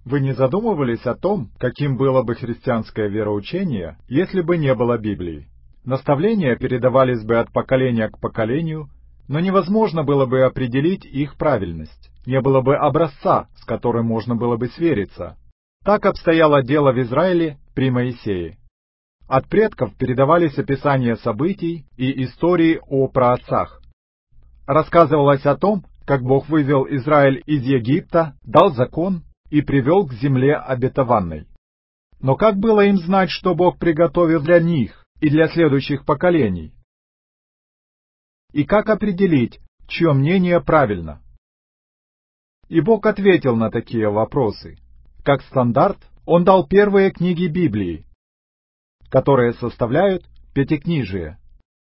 Вы не задумывались о том, каким было бы христианское вероучение, если бы не было Библии? Наставления передавались бы от поколения к поколению, но невозможно было бы определить их правильность. Не было бы образца, с которым можно было бы свериться. Так обстояло дело в Израиле при Моисее. От предков передавались описания событий и истории о праотцах. Рассказывалось о том, как Бог вывел Израиль из Египта, дал закон и привел к земле обетованной. Но как было им знать, что Бог приготовил для них и для следующих поколений? И как определить, чье мнение правильно? И Бог ответил на такие вопросы. Как стандарт, Он дал первые книги Библии, которые составляют Пятикнижие.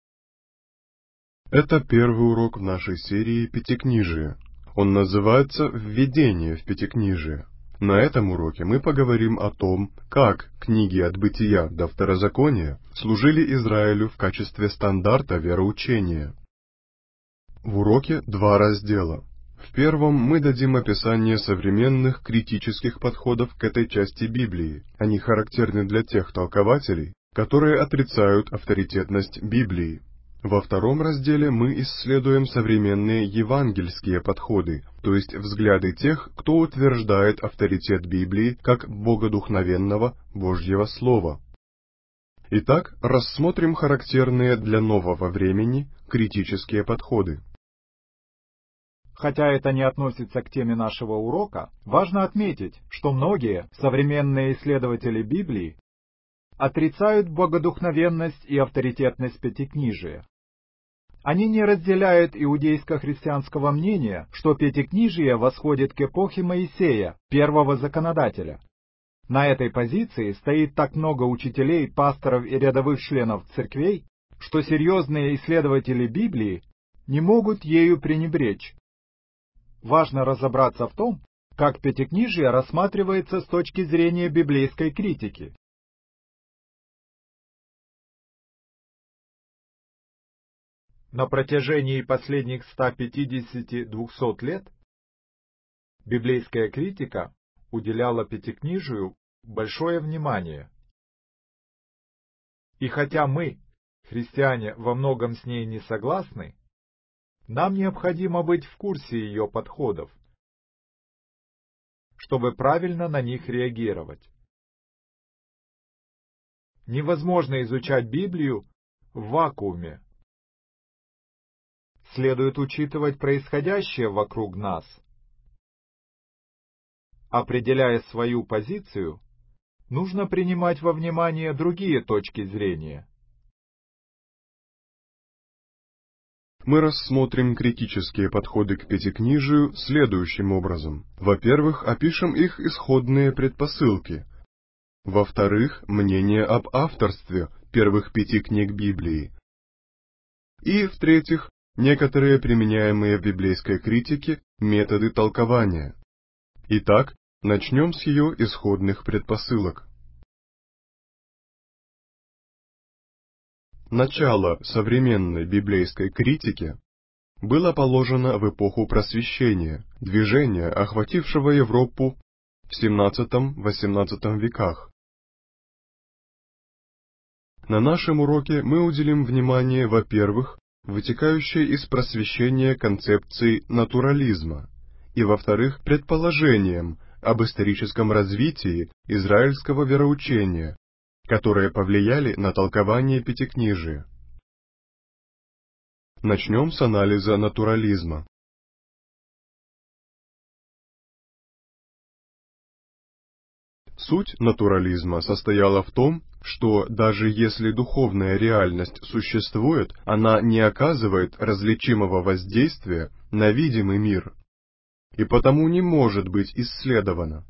Это первый урок в нашей серии «Пятикнижие». Он называется «Введение в Пятикнижие». На этом уроке мы поговорим о том, как книги от Бытия до Второзакония служили Израилю в качестве стандарта вероучения. В уроке два раздела. В первом мы дадим описание современных критических подходов к этой части Библии. Они характерны для тех толкователей, которые отрицают авторитетность Библии. Во втором разделе мы исследуем современные евангельские подходы, то есть взгляды тех, кто утверждает авторитет Библии как богодухновенного Божьего Слова. Итак, рассмотрим характерные для нового времени критические подходы. Хотя это не относится к теме нашего урока, важно отметить, что многие современные исследователи Библии отрицают богодухновенность и авторитетность Пятикнижия. Они не разделяют иудейско-христианского мнения, что Пятикнижие восходит к эпохе Моисея, первого законодателя. На этой позиции стоит так много учителей, пасторов и рядовых членов церквей, что серьезные исследователи Библии не могут ею пренебречь. Важно разобраться в том, как Пятикнижие рассматривается с точки зрения библейской критики. На протяжении последних 150-200 лет библейская критика уделяла Пятикнижию большое внимание. И хотя мы, христиане, во многом с ней не согласны, нам необходимо быть в курсе ее подходов, чтобы правильно на них реагировать. Невозможно изучать Библию в вакууме. Следует учитывать происходящее вокруг нас. Определяя свою позицию, нужно принимать во внимание другие точки зрения. Мы рассмотрим критические подходы к Пятикнижию следующим образом. Во-первых, опишем их исходные предпосылки. Во-вторых, мнение об авторстве первых 5 книг Библии. И, в-третьих, некоторые применяемые в библейской критике методы толкования. Итак, начнем с ее исходных предпосылок. Начало современной библейской критики было положено в эпоху Просвещения, движения, охватившего Европу в XVII-XVIII веках. На нашем уроке мы уделим внимание, во-первых, вытекающей из Просвещения концепции натурализма, и, во-вторых, предположениям об историческом развитии израильского вероучения, которые повлияли на толкование Пятикнижия. Начнем с анализа натурализма. Суть натурализма состояла в том, что даже если духовная реальность существует, она не оказывает различимого воздействия на видимый мир, и потому не может быть исследована.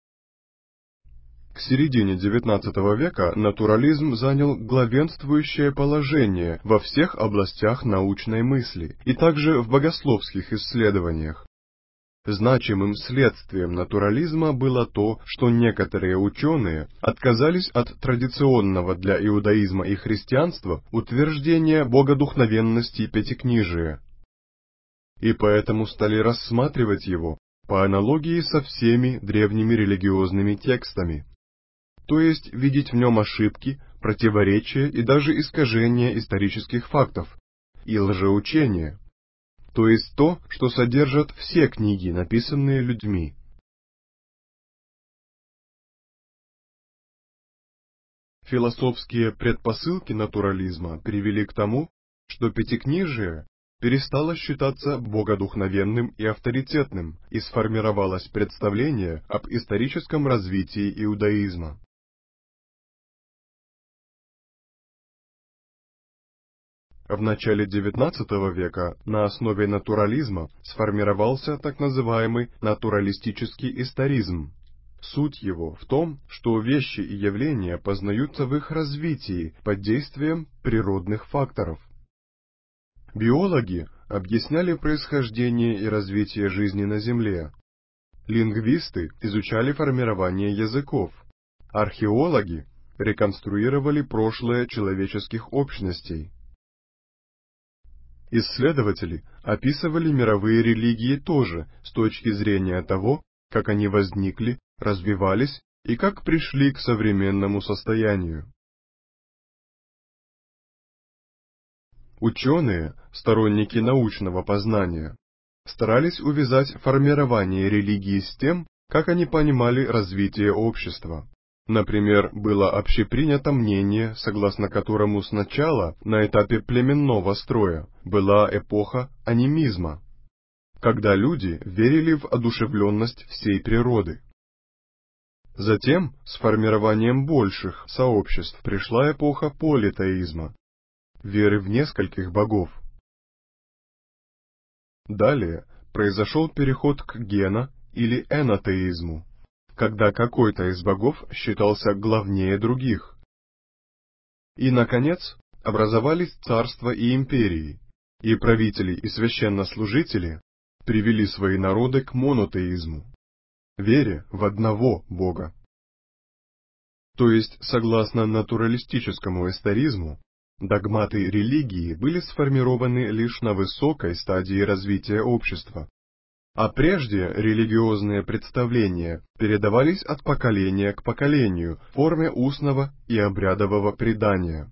К середине XIX века натурализм занял главенствующее положение во всех областях научной мысли и также в богословских исследованиях. Значимым следствием натурализма было то, что некоторые ученые отказались от традиционного для иудаизма и христианства утверждения богодухновенности Пятикнижия, и поэтому стали рассматривать его по аналогии со всеми древними религиозными текстами, то есть видеть в нем ошибки, противоречия и даже искажения исторических фактов и лжеучения, то есть то, что содержат все книги, написанные людьми. Философские предпосылки натурализма привели к тому, что Пятикнижие перестало считаться богодухновенным и авторитетным, и сформировалось представление об историческом развитии иудаизма. В начале XIX века на основе натурализма сформировался так называемый натуралистический историзм. Суть его в том, что вещи и явления познаются в их развитии под действием природных факторов. Биологи объясняли происхождение и развитие жизни на Земле. Лингвисты изучали формирование языков. Археологи реконструировали прошлое человеческих общностей. Исследователи описывали мировые религии тоже с точки зрения того, как они возникли, развивались и как пришли к современному состоянию. Ученые, сторонники научного познания, старались увязать формирование религии с тем, как они понимали развитие общества. Например, было общепринято мнение, согласно которому сначала, на этапе племенного строя, была эпоха анимизма, когда люди верили в одушевленность всей природы. Затем, с формированием больших сообществ, пришла эпоха политеизма, веры в нескольких богов. Далее произошел переход к гено- или энотеизму, когда какой-то из богов считался главнее других. И, наконец, образовались царства и империи, и правители и священнослужители привели свои народы к монотеизму, вере в одного Бога. То есть, согласно натуралистическому историзму, догматы религии были сформированы лишь на высокой стадии развития общества, а прежде религиозные представления передавались от поколения к поколению в форме устного и обрядового предания.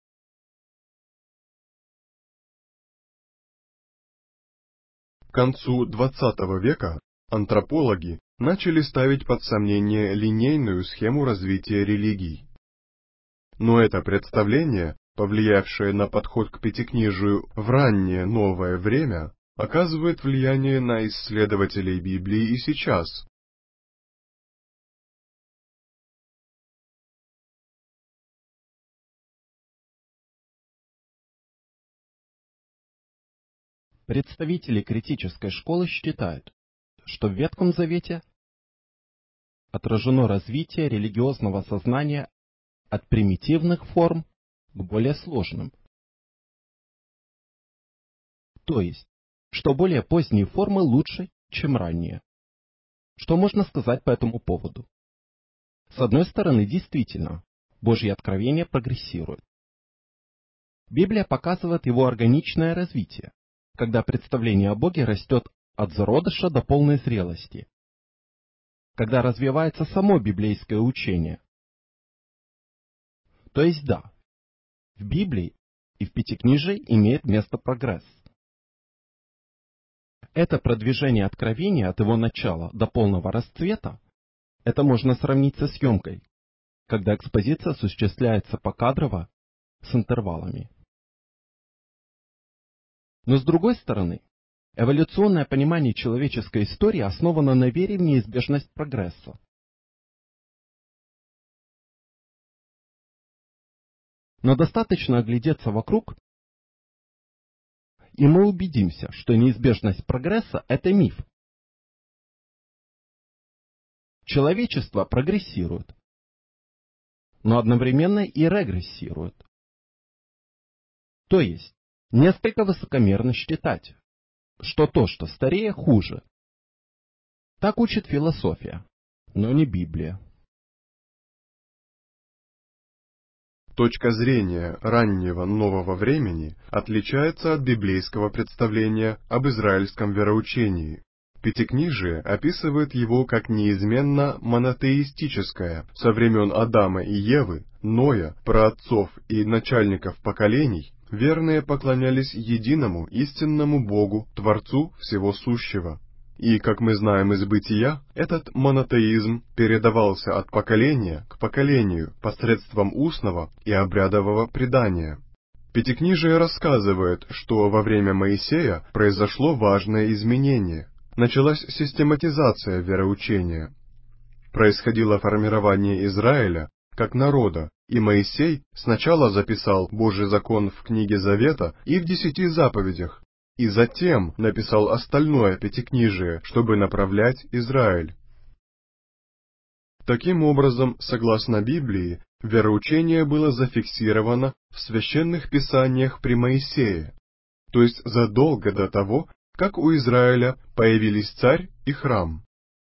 К концу XX века антропологи начали ставить под сомнение линейную схему развития религий. Но это представление, повлиявшее на подход к Пятикнижию в раннее новое время, оказывает влияние на исследователей Библии и сейчас. Представители критической школы считают, что в Ветхом Завете отражено развитие религиозного сознания от примитивных форм к более сложным. То есть, что более поздние формы лучше, чем ранние. Что можно сказать по этому поводу? С одной стороны, действительно, Божье откровение прогрессирует. Библия показывает его органичное развитие, когда представление о Боге растет от зародыша до полной зрелости, когда развивается само библейское учение. То есть да, в Библии и в Пятикнижии имеет место прогресс. Это продвижение откровения от его начала до полного расцвета, это можно сравнить со съемкой, когда экспозиция осуществляется покадрово с интервалами. Но с другой стороны, эволюционное понимание человеческой истории основано на вере в неизбежность прогресса. Но достаточно оглядеться вокруг, и мы убедимся, что неизбежность прогресса – это миф. Человечество прогрессирует, но одновременно и регрессирует. То есть, несколько высокомерно считать, что то, что старее, хуже. Так учит философия, но не Библия. Точка зрения раннего нового времени отличается от библейского представления об израильском вероучении, Пятикнижие описывает его как неизменно монотеистическое. Со времен Адама и Евы, Ноя, праотцов и начальников поколений, верные поклонялись единому истинному Богу, Творцу всего сущего. И, как мы знаем из Бытия, этот монотеизм передавался от поколения к поколению посредством устного и обрядового предания. Пятикнижие рассказывает, что во время Моисея произошло важное изменение. Началась систематизация вероучения. Происходило формирование Израиля как народа, и Моисей сначала записал Божий закон в книге Завета и в 10 заповедях, и затем написал остальное Пятикнижие, чтобы направлять Израиль. Таким образом, согласно Библии, вероучение было зафиксировано в священных писаниях при Моисее, то есть задолго до того, как у Израиля появились царь и храм.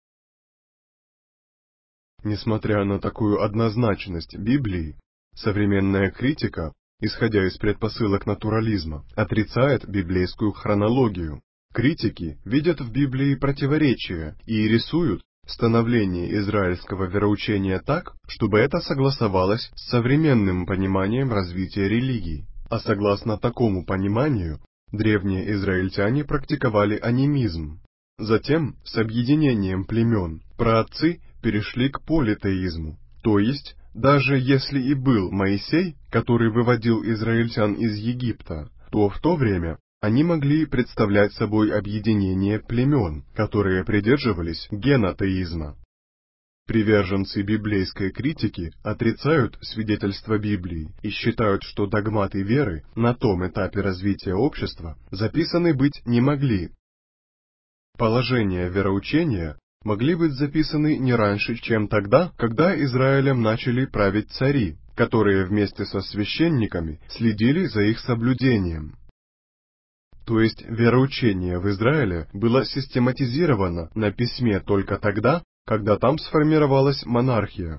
Несмотря на такую однозначность Библии, современная критика, исходя из предпосылок натурализма, отрицает библейскую хронологию. Критики видят в Библии противоречия и рисуют становление израильского вероучения так, чтобы это согласовалось с современным пониманием развития религии. А согласно такому пониманию, древние израильтяне практиковали анимизм. Затем, с объединением племен, праотцы перешли к политеизму, то есть, даже если и был Моисей, который выводил израильтян из Египта, то в то время они могли представлять собой объединение племен, которые придерживались генотеизма. Приверженцы библейской критики отрицают свидетельства Библии и считают, что догматы веры на том этапе развития общества записаны быть не могли. Положения вероучения могли быть записаны не раньше, чем тогда, когда Израилем начали править цари, которые вместе со священниками следили за их соблюдением. То есть вероучение в Израиле было систематизировано на письме только тогда, когда там сформировалась монархия.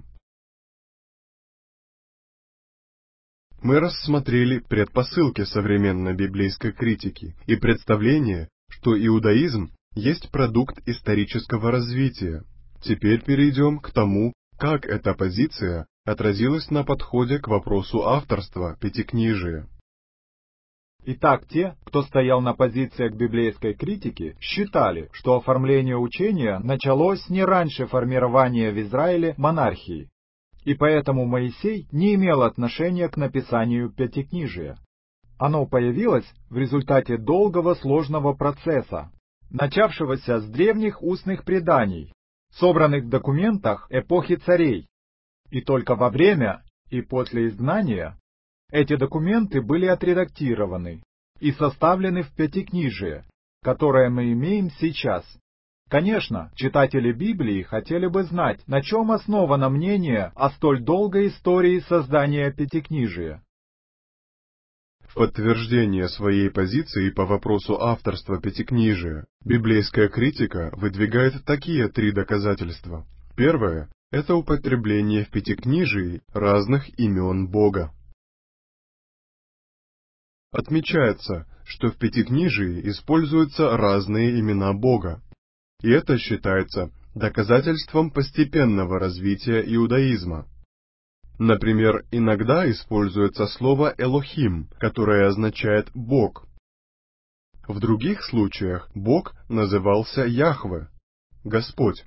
Мы рассмотрели предпосылки современной библейской критики и представление, что иудаизм есть продукт исторического развития. Теперь перейдем к тому, как эта позиция отразилась на подходе к вопросу авторства Пятикнижия. Итак, те, кто стоял на позициях библейской критики, считали, что оформление учения началось не раньше формирования в Израиле монархии, и поэтому Моисей не имел отношения к написанию Пятикнижия. Оно появилось в результате долгого сложного процесса, начавшегося с древних устных преданий, собранных в документах эпохи царей, и только во время и после изгнания эти документы были отредактированы и составлены в Пятикнижие, которое мы имеем сейчас. Конечно, читатели Библии хотели бы знать, на чем основано мнение о столь долгой истории создания Пятикнижия. В подтверждение своей позиции по вопросу авторства Пятикнижия, библейская критика выдвигает такие 3 доказательства. Первое – это употребление в Пятикнижии разных имен Бога. Отмечается, что в Пятикнижии используются разные имена Бога, и это считается доказательством постепенного развития иудаизма. Например, иногда используется слово «элохим», которое означает «Бог». В других случаях Бог назывался Яхве, Господь.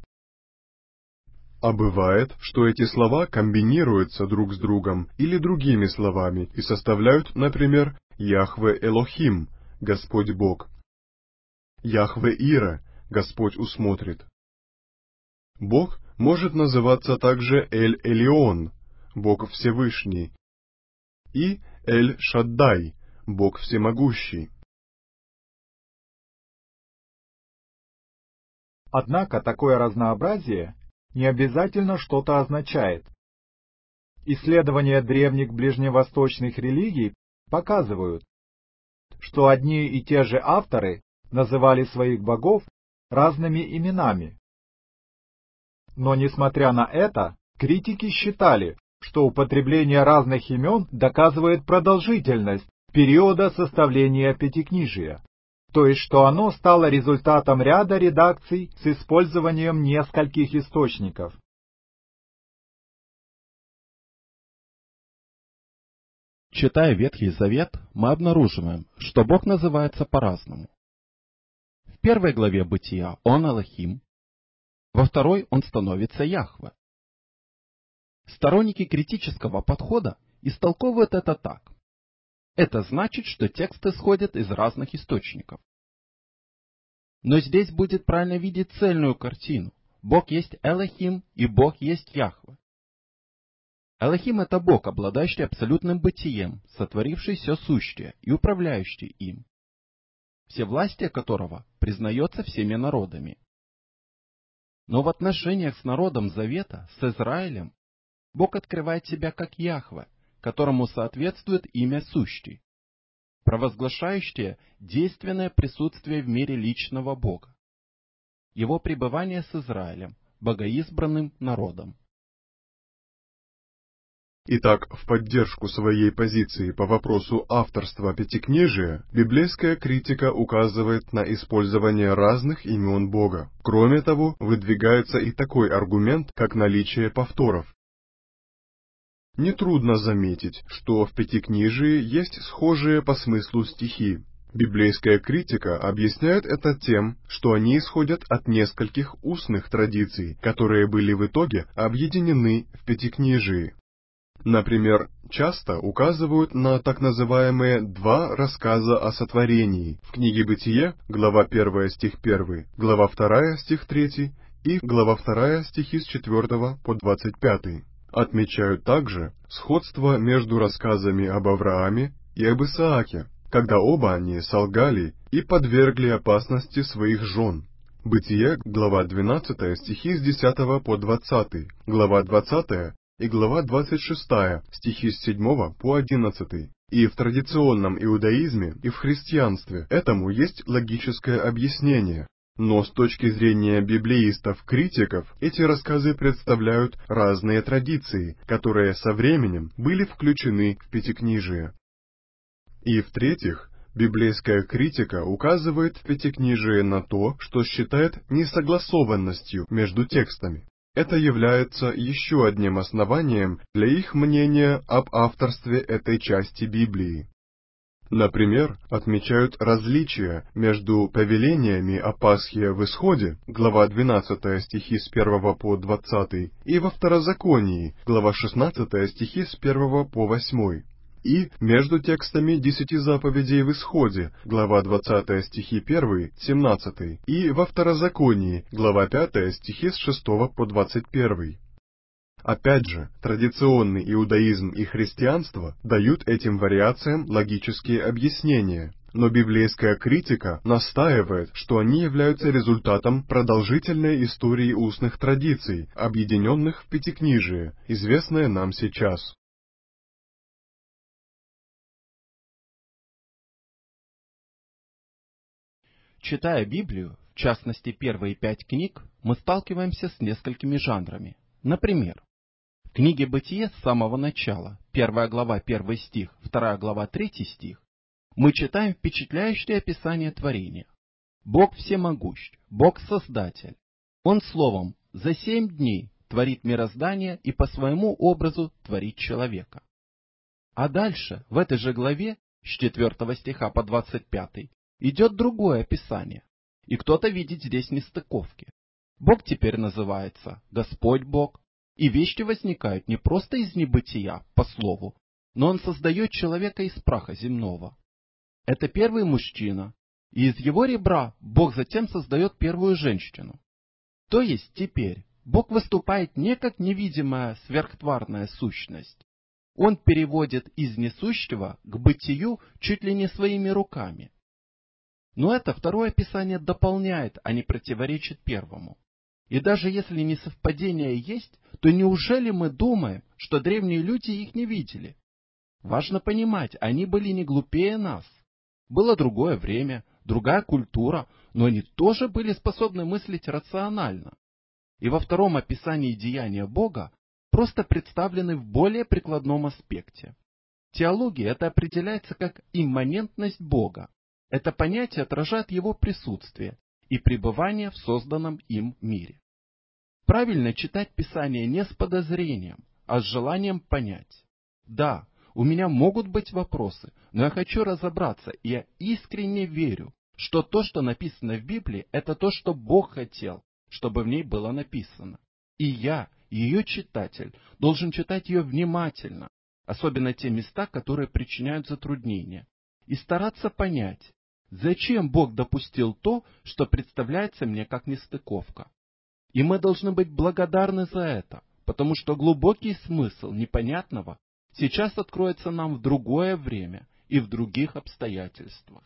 А бывает, что эти слова комбинируются друг с другом или другими словами и составляют, например, Яхве Элохим, Господь Бог. Яхве Ира, Господь усмотрит. Бог может называться также Эль-Элион, Бог Всевышний, и Эль-Шаддай, Бог Всемогущий. Однако такое разнообразие не обязательно что-то означает. Исследования древних ближневосточных религий показывают, что одни и те же авторы называли своих богов разными именами. Но несмотря на это, критики считали, что употребление разных имен доказывает продолжительность периода составления Пятикнижия, то есть что оно стало результатом ряда редакций с использованием нескольких источников. Читая Ветхий Завет, мы обнаруживаем, что Бог называется по-разному. В первой главе Бытия Он Элохим, во второй Он становится Яхве. Сторонники критического подхода истолковывают это так. Это значит, что текст исходит из разных источников. Но здесь будет правильно видеть цельную картину. Бог есть Элохим и Бог есть Яхве. Элохим — это Бог, обладающий абсолютным бытием, сотворивший все сущее и управляющий им, всевластие которого признается всеми народами. Но в отношениях с народом Завета, с Израилем, Бог открывает себя как Яхве, которому соответствует имя Сущий, провозглашающее действенное присутствие в мире личного Бога, его пребывание с Израилем, богоизбранным народом. Итак, в поддержку своей позиции по вопросу авторства Пятикнижия, библейская критика указывает на использование разных имен Бога. Кроме того, выдвигается и такой аргумент, как наличие повторов. Нетрудно заметить, что в Пятикнижии есть схожие по смыслу стихи. Библейская критика объясняет это тем, что они исходят от нескольких устных традиций, которые были в итоге объединены в Пятикнижии. Например, часто указывают на так называемые два рассказа о сотворении в книге Бытие, глава 1, стих 1, глава 2, стих 3 и глава 2, стихи с 4 по 25. Отмечают также сходство между рассказами об Аврааме и об Исааке, когда оба они солгали и подвергли опасности своих жен. Бытие, глава 12, стихи с 10 по 20, глава 20 и глава 26, стихи с 7 по 11. И в традиционном иудаизме, и в христианстве этому есть логическое объяснение. Но с точки зрения библеистов-критиков, эти рассказы представляют разные традиции, которые со временем были включены в Пятикнижие. И в-третьих, библейская критика указывает в Пятикнижие на то, что считает несогласованностью между текстами. Это является еще одним основанием для их мнения об авторстве этой части Библии. Например, отмечают различия между повелениями о Пасхе в Исходе, глава 12 стихи с 1 по 20, и во Второзаконии, глава 16 стихи с 1 по 8. И между текстами 10 заповедей в Исходе, глава 20 стихи 1, 17, и во Второзаконии, глава 5 стихи с 6 по 21. Опять же, традиционный иудаизм и христианство дают этим вариациям логические объяснения, но библейская критика настаивает, что они являются результатом продолжительной истории устных традиций, объединенных в Пятикнижие, известное нам сейчас. Читая Библию, в частности первые 5 книг, мы сталкиваемся с несколькими жанрами. Например, в книге Бытие с самого начала, 1 глава 1 стих, 2 глава 3 стих, мы читаем впечатляющее описание творения. Бог всемогущ, Бог Создатель. Он словом за 7 дней творит мироздание и по своему образу творит человека. А дальше, в этой же главе, с 4 стиха по 25, идет другое описание, и кто-то видит здесь нестыковки. Бог теперь называется Господь Бог, и вещи возникают не просто из небытия, по слову, но Он создает человека из праха земного. Это первый мужчина, и из его ребра Бог затем создает первую женщину. То есть теперь Бог выступает не как невидимая сверхтварная сущность. Он переводит из несущего к бытию чуть ли не своими руками. Но это второе описание дополняет, а не противоречит первому. И даже если несовпадения есть, то неужели мы думаем, что древние люди их не видели? Важно понимать, они были не глупее нас. Было другое время, другая культура, но они тоже были способны мыслить рационально. И во втором описании деяния Бога просто представлены в более прикладном аспекте. В теологии это определяется как имманентность Бога. Это понятие отражает его присутствие и пребывание в созданном им мире. Правильно читать Писание не с подозрением, а с желанием понять. Да, у меня могут быть вопросы, но я хочу разобраться, и я искренне верю, что то, что написано в Библии, это то, что Бог хотел, чтобы в ней было написано. И я, ее читатель, должен читать ее внимательно, особенно те места, которые причиняют затруднения, и стараться понять, зачем Бог допустил то, что представляется мне как нестыковка. И мы должны быть благодарны за это, потому что глубокий смысл непонятного сейчас откроется нам в другое время и в других обстоятельствах.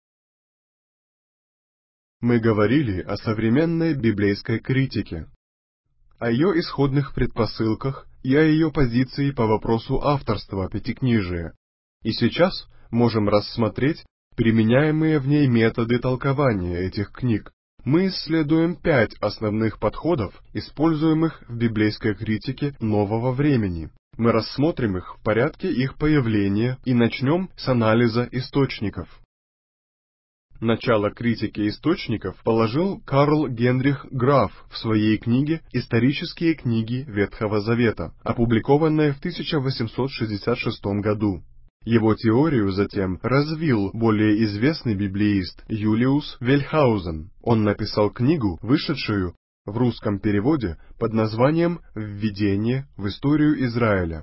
Мы говорили о современной библейской критике, о ее исходных предпосылках и о ее позиции по вопросу авторства Пятикнижия. И сейчас можем рассмотреть применяемые в ней методы толкования этих книг. Мы исследуем 5 основных подходов, используемых в библейской критике нового времени. Мы рассмотрим их в порядке их появления и начнем с анализа источников. Начало критики источников положил Карл Генрих Граф в своей книге «Исторические книги Ветхого Завета», опубликованной в 1866 году. Его теорию затем развил более известный библеист Юлиус Вельхаузен. Он написал книгу, вышедшую в русском переводе под названием «Введение в историю Израиля».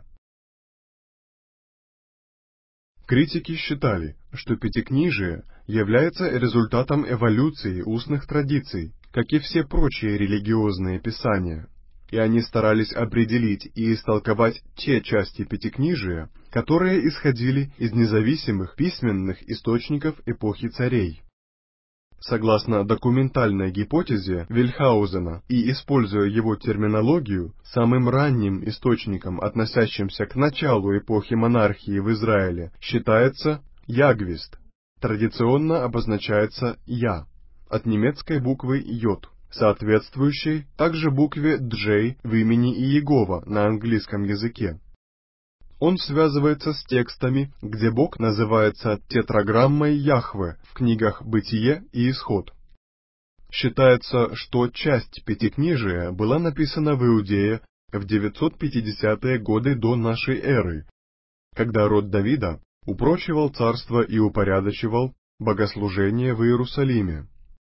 Критики считали, что Пятикнижие является результатом эволюции устных традиций, как и все прочие религиозные писания, и они старались определить и истолковать те части Пятикнижия, которые исходили из независимых письменных источников эпохи царей. Согласно документальной гипотезе Вельхаузена и используя его терминологию, самым ранним источником, относящимся к началу эпохи монархии в Израиле, считается Ягвист. Традиционно обозначается «Я» от немецкой буквы «Йод», соответствующей также букве «Джей» в имени Иегова на английском языке. Он связывается с текстами, где Бог называется тетраграммой Яхве в книгах «Бытие» и «Исход». Считается, что часть Пятикнижия была написана в Иудее в 950-е годы до нашей эры, когда род Давида упрочивал царство и упорядочивал богослужение в Иерусалиме.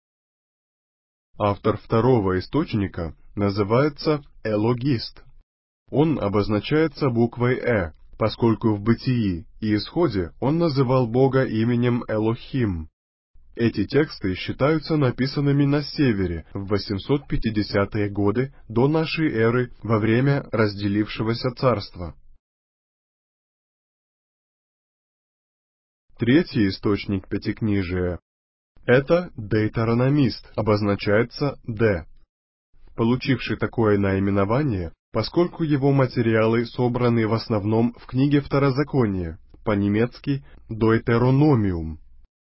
Автор второго источника называется Элогист. Он обозначается буквой «Э», поскольку в Бытии и Исходе он называл Бога именем Элохим. Эти тексты считаются написанными на севере в 850-е годы до нашей эры во время разделившегося царства. Третий источник Пятикнижия — это Дейтерономист, обозначается «Д», получивший такое наименование, поскольку его материалы собраны в основном в книге Второзакония, по-немецки «Deuteronomium».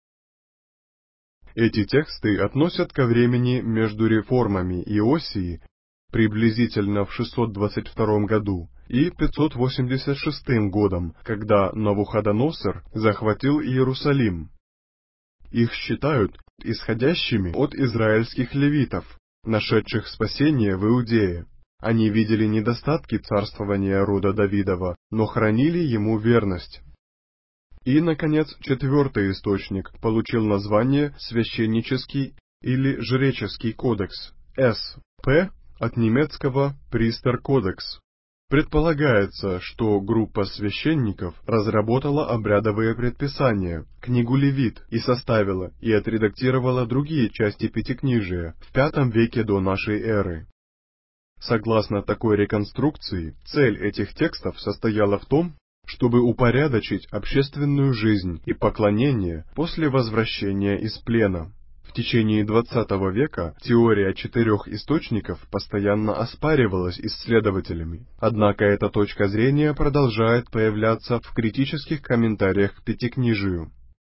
Эти тексты относят ко времени между реформами Иосии, приблизительно в 622 году, и 586 годом, когда Навуходоносор захватил Иерусалим. Их считают исходящими от израильских левитов, нашедших спасение в Иудее. Они видели недостатки царствования рода Давидова, но хранили ему верность. И, наконец, четвертый источник получил название «Священнический» или «Жреческий кодекс» С.П. от немецкого «Пристер-кодекс». Предполагается, что группа священников разработала обрядовые предписания, книгу Левит, и составила и отредактировала другие части Пятикнижия в V веке до нашей эры. Согласно такой реконструкции, цель этих текстов состояла в том, чтобы упорядочить общественную жизнь и поклонение после возвращения из плена. В течение XX века теория 4 источников постоянно оспаривалась исследователями, однако эта точка зрения продолжает появляться в критических комментариях к Пятикнижию.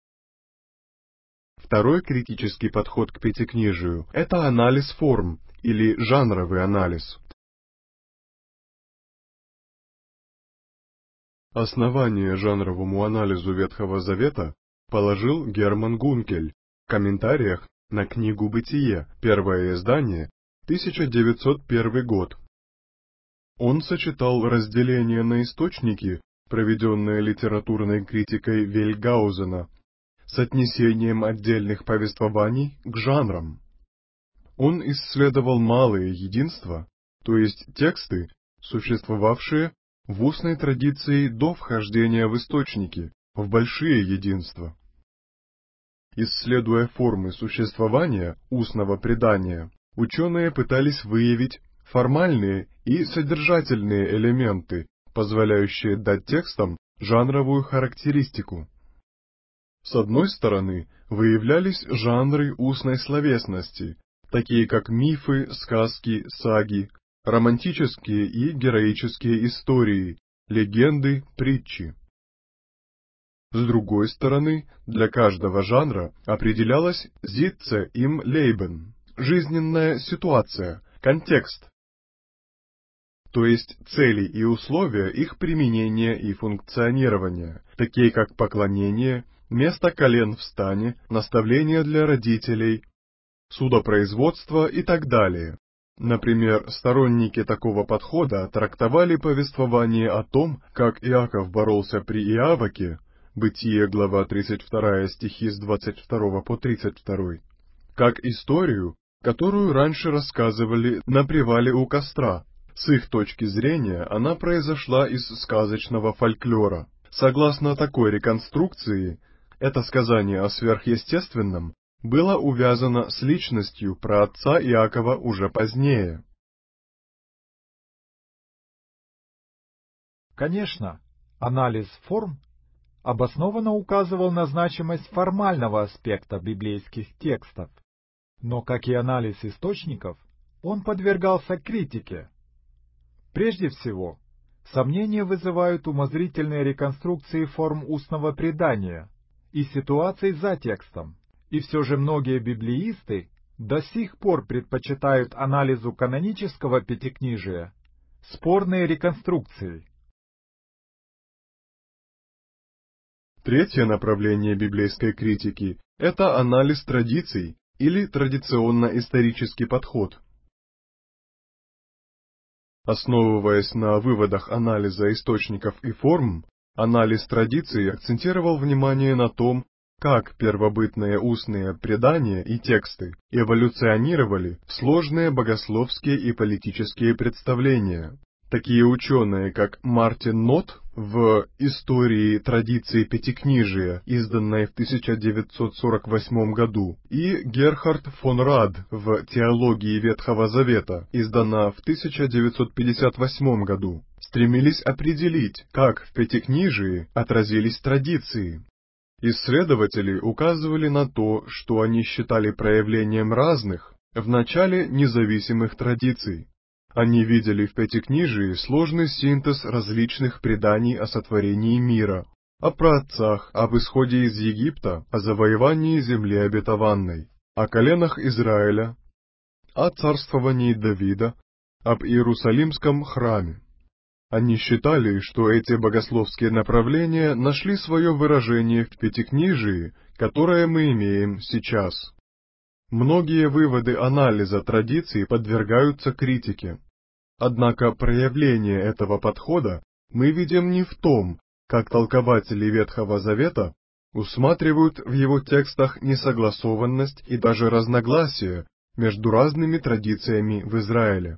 Второй критический подход к Пятикнижию — это анализ форм или жанровый анализ. Основание жанровому анализу Ветхого Завета предположил Герман Гункель в комментариях на книгу «Бытие», первое издание, 1901 год. Он сочетал разделение на источники, проведенное литературной критикой Вельгаузена, с отнесением отдельных повествований к жанрам. Он исследовал малые единства, то есть тексты, существовавшие в устной традиции до вхождения в источники, в большие единства. Исследуя формы существования устного предания, ученые пытались выявить формальные и содержательные элементы, позволяющие дать текстам жанровую характеристику. С одной стороны, выявлялись жанры устной словесности, такие как мифы, сказки, саги, романтические и героические истории, легенды, притчи. С другой стороны, для каждого жанра определялась Sitze im Leben, жизненная ситуация, контекст, то есть цели и условия их применения и функционирования, такие как поклонение, место колен в стане, наставления для родителей, судопроизводство и так далее. Например, сторонники такого подхода трактовали повествование о том, как Иаков боролся при Иавоке, Бытие, глава 32, стихи с 22 по 32, как историю, которую раньше рассказывали на привале у костра. С их точки зрения она произошла из сказочного фольклора. Согласно такой реконструкции, это сказание о сверхъестественном было увязано с личностью праотца Иакова уже позднее. Конечно, анализ форм обоснованно указывал на значимость формального аспекта библейских текстов, но, как и анализ источников, он подвергался критике. Прежде всего, сомнения вызывают умозрительные реконструкции форм устного предания и ситуаций за текстом, и все же многие библеисты до сих пор предпочитают анализу канонического пятикнижия спорные реконструкции. Третье направление библейской критики – это анализ традиций или традиционно-исторический подход. Основываясь на выводах анализа источников и форм, анализ традиций акцентировал внимание на том, как первобытные устные предания и тексты эволюционировали в сложные богословские и политические представления. Такие ученые, как Мартин Нотт в «Истории традиции Пятикнижия», изданной в 1948 году, и Герхард фон Рад в «Теологии Ветхого Завета», изданная в 1958 году, стремились определить, как в Пятикнижии отразились традиции. Исследователи указывали на то, что они считали проявлением разных, вначале независимых традиций. Они видели в Пятикнижии сложный синтез различных преданий о сотворении мира, о праотцах, об исходе из Египта, о завоевании земли обетованной, о коленах Израиля, о царствовании Давида, об Иерусалимском храме. Они считали, что эти богословские направления нашли свое выражение в Пятикнижии, которое мы имеем сейчас. Многие выводы анализа традиций подвергаются критике. Однако проявление этого подхода мы видим не в том, как толкователи Ветхого Завета усматривают в его текстах несогласованность и даже разногласия между разными традициями в Израиле.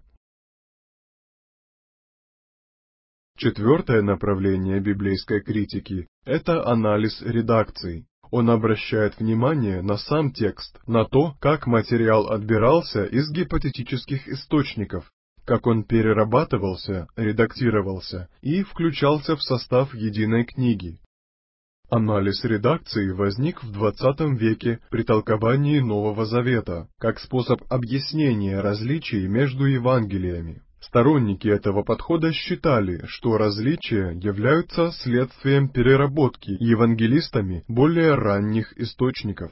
Четвертое направление библейской критики – это анализ редакций. Он обращает внимание на сам текст, на то, как материал отбирался из гипотетических источников, как он перерабатывался, редактировался и включался в состав единой книги. Анализ редакции возник в XX веке при толковании Нового Завета, как способ объяснения различий между Евангелиями. Сторонники этого подхода считали, что различия являются следствием переработки евангелистами более ранних источников.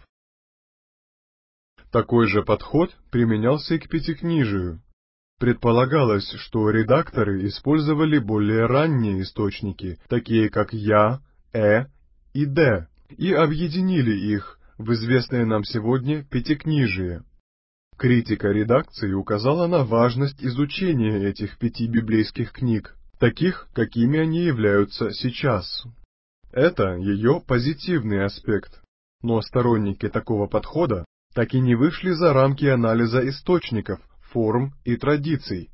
Такой же подход применялся и к Пятикнижию. Предполагалось, что редакторы использовали более ранние источники, такие как Я, и Д, и объединили их в известное нам сегодня Пятикнижие. Критика редакции указала на важность изучения этих 5 библейских книг, таких, какими они являются сейчас. Это ее позитивный аспект, но сторонники такого подхода так и не вышли за рамки анализа источников, форм и традиций.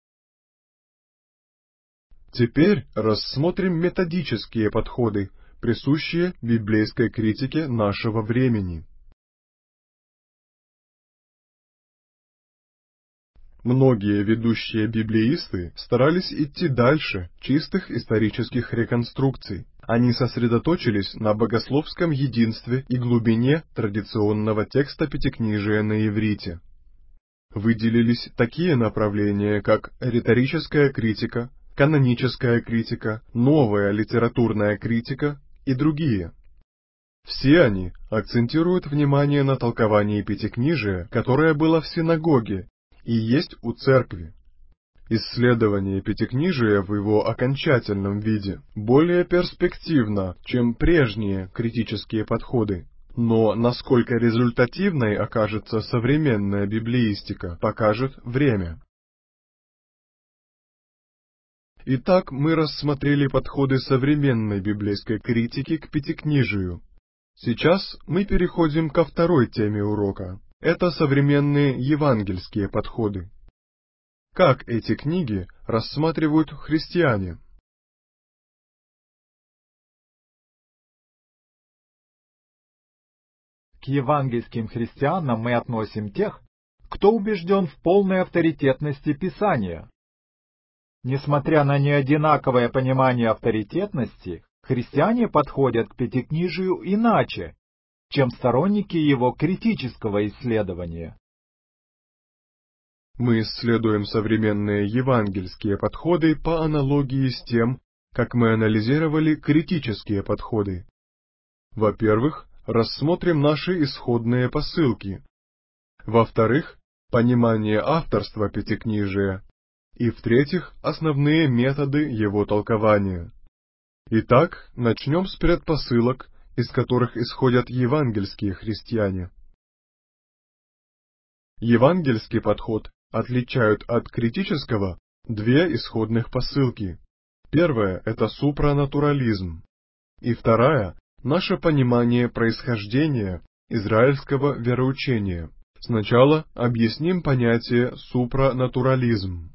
Теперь рассмотрим методические подходы, присущие библейской критике нашего времени. Многие ведущие библеисты старались идти дальше чистых исторических реконструкций. Они сосредоточились на богословском единстве и глубине традиционного текста Пятикнижия на иврите. Выделились такие направления, как риторическая критика, каноническая критика, новая литературная критика и другие. Все они акцентируют внимание на толковании Пятикнижия, которое было в синагоге и есть у церкви. Исследование Пятикнижия в его окончательном виде более перспективно, чем прежние критические подходы. Но насколько результативной окажется современная библеистика, покажет время. Итак, мы рассмотрели подходы современной библейской критики к Пятикнижию. Сейчас мы переходим ко второй теме урока. Это современные евангельские подходы. Как эти книги рассматривают христиане? К евангельским христианам мы относим тех, кто убежден в полной авторитетности Писания. Несмотря на неодинаковое понимание авторитетности, христиане подходят к Пятикнижию иначе, чем сторонники его критического исследования. Мы исследуем современные евангельские подходы по аналогии с тем, как мы анализировали критические подходы. Во-первых, рассмотрим наши исходные посылки. Во-вторых, понимание авторства Пятикнижия. И в-третьих, основные методы его толкования. Итак, начнем с предпосылок, из которых исходят евангельские христиане. Евангельский подход отличают от критического две исходных посылки. Первая – это супранатурализм, и вторая – наше понимание происхождения израильского вероучения. Сначала объясним понятие супранатурализм.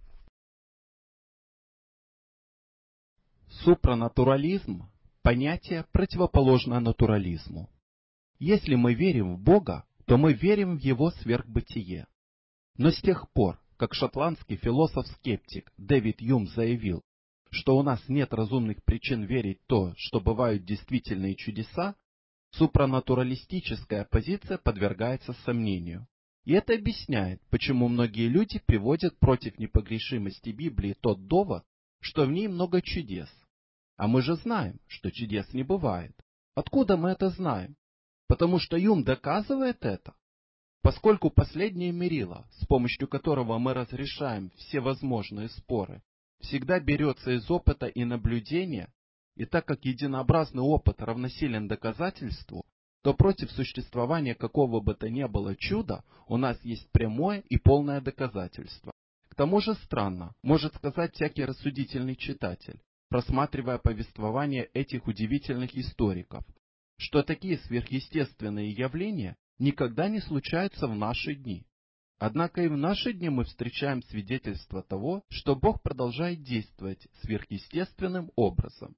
Супранатурализм – понятие, противоположное натурализму. Если мы верим в Бога, то мы верим в Его сверхбытие. Но с тех пор, как шотландский философ-скептик Дэвид Юм заявил, что у нас нет разумных причин верить в то, что бывают действительные чудеса, супранатуралистическая позиция подвергается сомнению. И это объясняет, почему многие люди приводят против непогрешимости Библии тот довод, что в ней много чудес. А мы же знаем, что чудес не бывает. Откуда мы это знаем? Потому что Юм доказывает это. Поскольку последнее мерило, с помощью которого мы разрешаем все возможные споры, всегда берется из опыта и наблюдения, и так как единообразный опыт равносилен доказательству, то против существования какого бы то ни было чуда у нас есть прямое и полное доказательство. К тому же странно, может сказать всякий рассудительный читатель, просматривая повествование этих удивительных историков, что такие сверхъестественные явления никогда не случаются в наши дни. Однако и в наши дни мы встречаем свидетельство того, что Бог продолжает действовать сверхъестественным образом.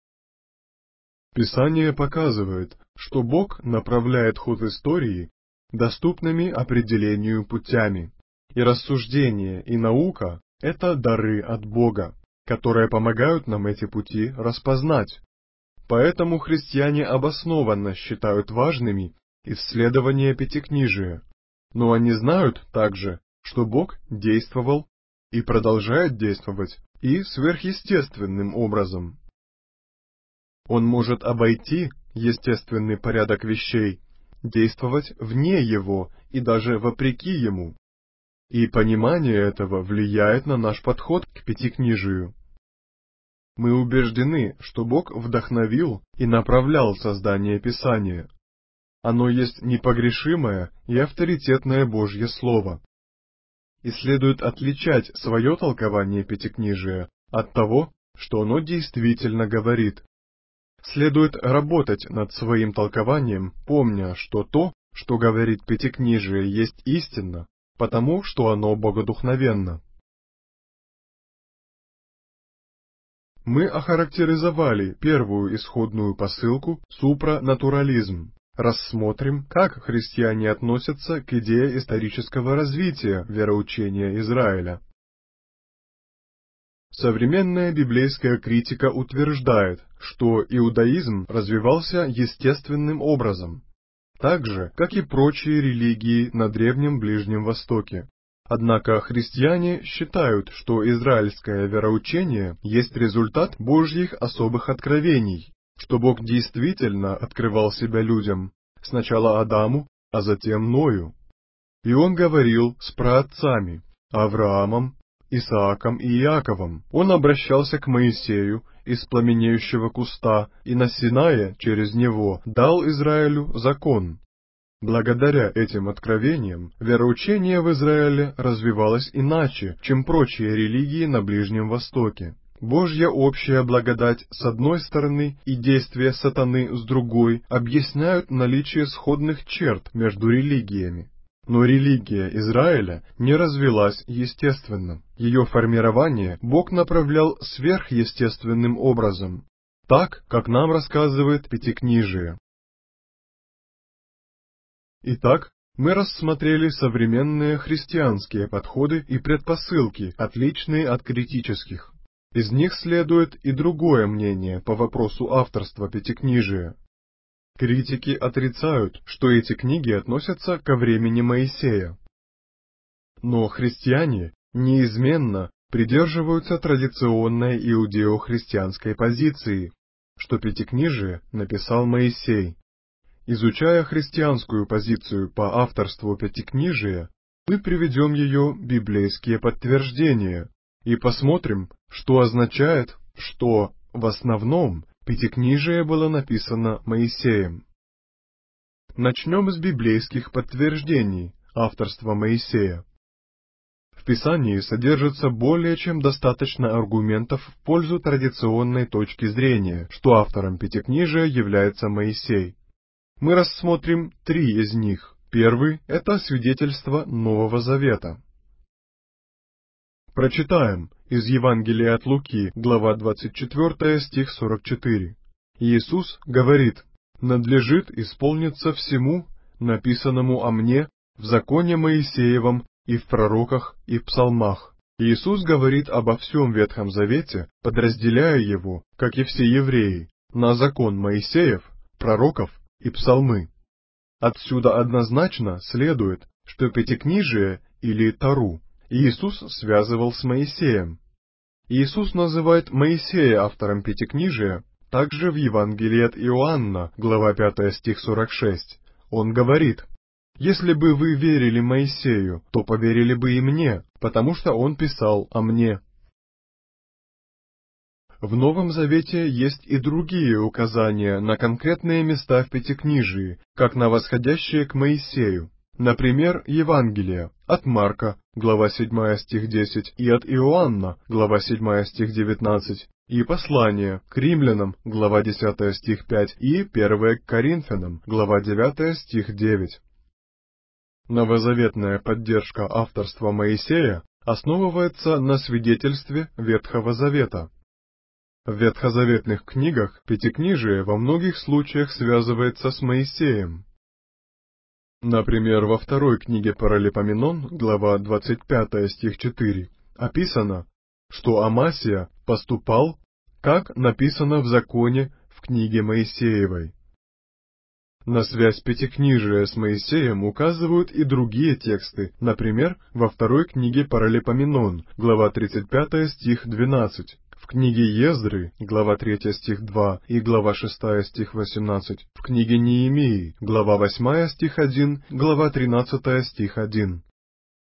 Писание показывает, что Бог направляет ход истории доступными определению путями, и рассуждение и наука – это дары от Бога, которые помогают нам эти пути распознать. Поэтому христиане обоснованно считают важными исследования Пятикнижия, но они знают также, что Бог действовал и продолжает действовать и сверхъестественным образом. Он может обойти естественный порядок вещей, действовать вне его и даже вопреки ему. И понимание этого влияет на наш подход к Пятикнижию. Мы убеждены, что Бог вдохновил и направлял создание Писания. Оно есть непогрешимое и авторитетное Божье Слово. И следует отличать свое толкование Пятикнижия от того, что оно действительно говорит. Следует работать над своим толкованием, помня, что то, что говорит Пятикнижие, есть истинно, потому что оно богодухновенно. Мы охарактеризовали первую исходную посылку супранатурализм. Рассмотрим, как христиане относятся к идее исторического развития вероучения Израиля. Современная библейская критика утверждает, что иудаизм развивался естественным образом, так же, как и прочие религии на Древнем Ближнем Востоке. Однако христиане считают, что израильское вероучение есть результат Божьих особых откровений, что Бог действительно открывал себя людям, сначала Адаму, а затем Ною. И Он говорил с праотцами, Авраамом, Исааком и Иаковом. Он обращался к Моисею из пламенеющего куста и на Синае через него дал Израилю закон. Благодаря этим откровениям вероучение в Израиле развивалось иначе, чем прочие религии на Ближнем Востоке. Божья общая благодать с одной стороны и действия сатаны с другой объясняют наличие сходных черт между религиями. Но религия Израиля не развилась естественно. Ее формирование Бог направлял сверхъестественным образом, так, как нам рассказывает Пятикнижие. Итак, мы рассмотрели современные христианские подходы и предпосылки, отличные от критических. Из них следует и другое мнение по вопросу авторства Пятикнижия. Критики отрицают, что эти книги относятся ко времени Моисея. Но христиане неизменно придерживаются традиционной иудео-христианской позиции, что Пятикнижие написал Моисей. Изучая христианскую позицию по авторству Пятикнижия, мы приведем ее библейские подтверждения и посмотрим, что означает, что в основном Пятикнижие было написано Моисеем. Начнем с библейских подтверждений авторства Моисея. В Писании содержится более чем достаточно аргументов в пользу традиционной точки зрения, что автором Пятикнижия является Моисей. Мы рассмотрим 3 из них. Первый – это свидетельство Нового Завета. Прочитаем из Евангелия от Луки, глава 24, стих 44. Иисус говорит: «Надлежит исполниться всему, написанному о мне, в законе Моисеевом и в пророках и в псалмах». Иисус говорит обо всем Ветхом Завете, подразделяя его, как и все евреи, на закон Моисеев, пророков и псалмы. Отсюда однозначно следует, что Пятикнижие или Тору Иисус связывал с Моисеем. Иисус называет Моисея автором Пятикнижия также в Евангелии от Иоанна, глава 5, стих 46. Он говорит: «Если бы вы верили Моисею, то поверили бы и мне, потому что он писал о мне». В Новом Завете есть и другие указания на конкретные места в Пятикнижии, как на восходящие к Моисею. Например, Евангелие от Марка, глава 7, стих 10, и от Иоанна, глава 7, стих 19, и послание к римлянам, глава 10, стих 5, и 1 к Коринфянам, глава 9, стих 9. Новозаветная поддержка авторства Моисея основывается на свидетельстве Ветхого Завета. В ветхозаветных книгах Пятикнижие во многих случаях связывается с Моисеем. Например, во второй книге Паралипоменон, глава 25, стих 4, описано, что Амасия поступал, как написано в законе в книге Моисеевой. На связь Пятикнижия с Моисеем указывают и другие тексты, например, во второй книге Паралипоменон, глава 35, стих 12. В книге Ездры, глава 3, стих 2 и глава 6, стих 18, в книге Неемии, глава 8, стих 1, глава 13, стих 1.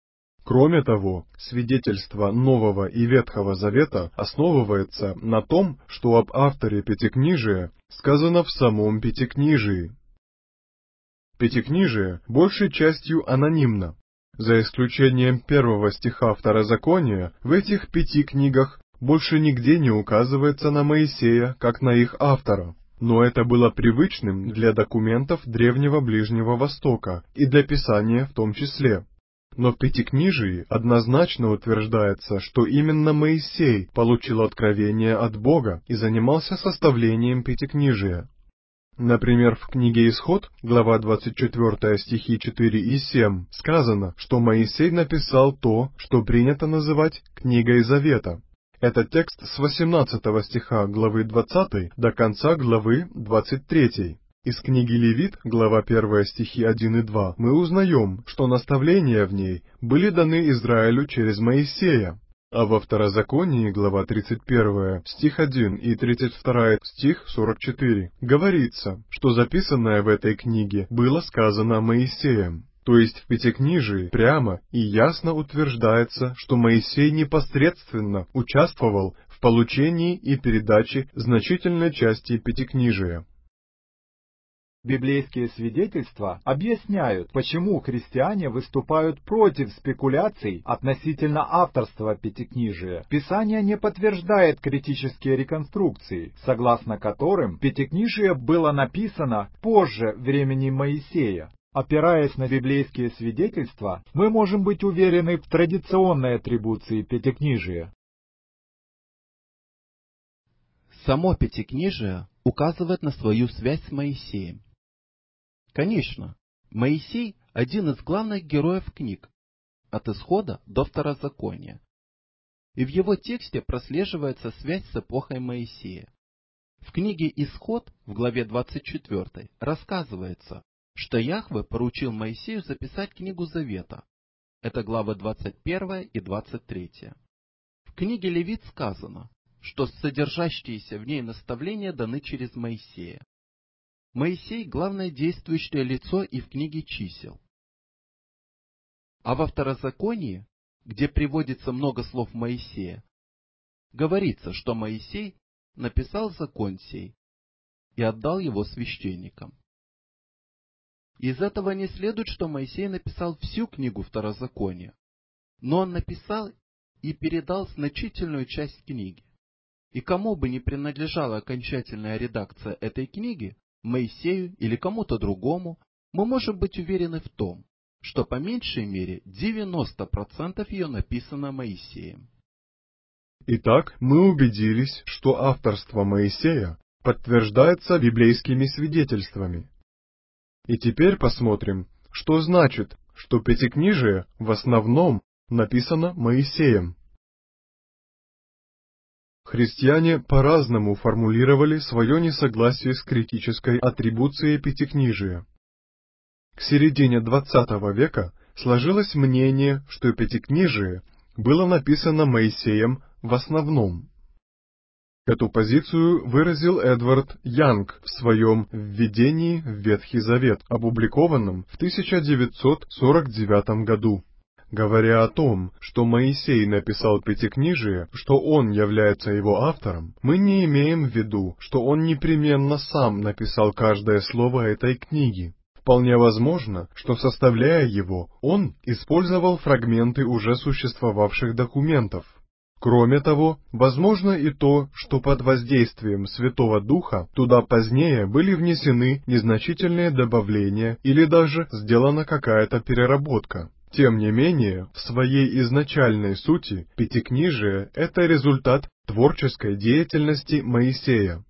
Кроме того, свидетельство Нового и Ветхого Завета основывается на том, что об авторе Пятикнижия сказано в самом Пятикнижии. Пятикнижие большей частью анонимно. За исключением первого стиха Второзакония, в этих 5 книгах больше нигде не указывается на Моисея, как на их автора. Но это было привычным для документов Древнего Ближнего Востока и для Писания в том числе. Но в Пятикнижии однозначно утверждается, что именно Моисей получил откровение от Бога и занимался составлением Пятикнижия. Например, в книге Исход, глава 24, стихи 4 и 7, сказано, что Моисей написал то, что принято называть Книгой Завета. Это текст с 18 стиха главы 20 до конца главы 23. Из книги Левит, глава 1, стихи 1 и 2, мы узнаем, что наставления в ней были даны Израилю через Моисея. А во Второзаконии, глава 31, стих 1 и 32, стих 44, говорится, что записанное в этой книге было сказано Моисеем. То есть в Пятикнижии прямо и ясно утверждается, что Моисей непосредственно участвовал в получении и передаче значительной части Пятикнижия. Библейские свидетельства объясняют, почему христиане выступают против спекуляций относительно авторства Пятикнижия. Писание не подтверждает критические реконструкции, согласно которым Пятикнижие было написано позже времени Моисея. Опираясь на библейские свидетельства, мы можем быть уверены в традиционной атрибуции Пятикнижия. Само Пятикнижие указывает на свою связь с Моисеем. Конечно, Моисей – один из главных героев книг, от Исхода до Второзакония. И в его тексте прослеживается связь с эпохой Моисея. В книге Исход, в главе 24, рассказывается, что Яхве поручил Моисею записать книгу Завета. Это главы 21 и 23. В книге Левит сказано, что содержащиеся в ней наставления даны через Моисея. Моисей – главное действующее лицо и в книге Чисел. А во Второзаконии, где приводится много слов Моисея, говорится, что Моисей написал закон сей и отдал его священникам. Из этого не следует, что Моисей написал всю книгу Второзакония, но он написал и передал значительную часть книги. И кому бы ни принадлежала окончательная редакция этой книги, Моисею или кому-то другому, мы можем быть уверены в том, что по меньшей мере 90% ее написано Моисеем. Итак, мы убедились, что авторство Моисея подтверждается библейскими свидетельствами. И теперь посмотрим, что значит, что Пятикнижие в основном написано Моисеем. Христиане по-разному формулировали свое несогласие с критической атрибуцией Пятикнижия. К середине XX века сложилось мнение, что Пятикнижие было написано Моисеем в основном. Эту позицию выразил Эдвард Янг в своем «Введении в Ветхий Завет», опубликованном в 1949 году. Говоря о том, что Моисей написал Пятикнижие, что он является его автором, мы не имеем в виду, что он непременно сам написал каждое слово этой книги. Вполне возможно, что, составляя его, он использовал фрагменты уже существовавших документов. Кроме того, возможно и то, что под воздействием Святого Духа туда позднее были внесены незначительные добавления или даже сделана какая-то переработка. Тем не менее, в своей изначальной сути Пятикнижие – это результат творческой деятельности Моисея.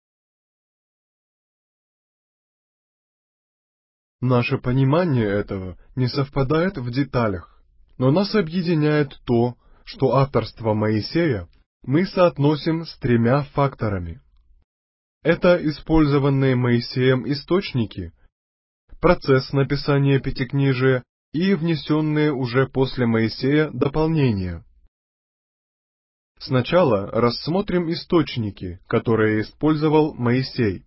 Наше понимание этого не совпадает в деталях, но нас объединяет то, что авторство Моисея мы соотносим с 3 факторами. Это использованные Моисеем источники, процесс написания Пятикнижия и внесенные уже после Моисея дополнения. Сначала рассмотрим источники, которые использовал Моисей.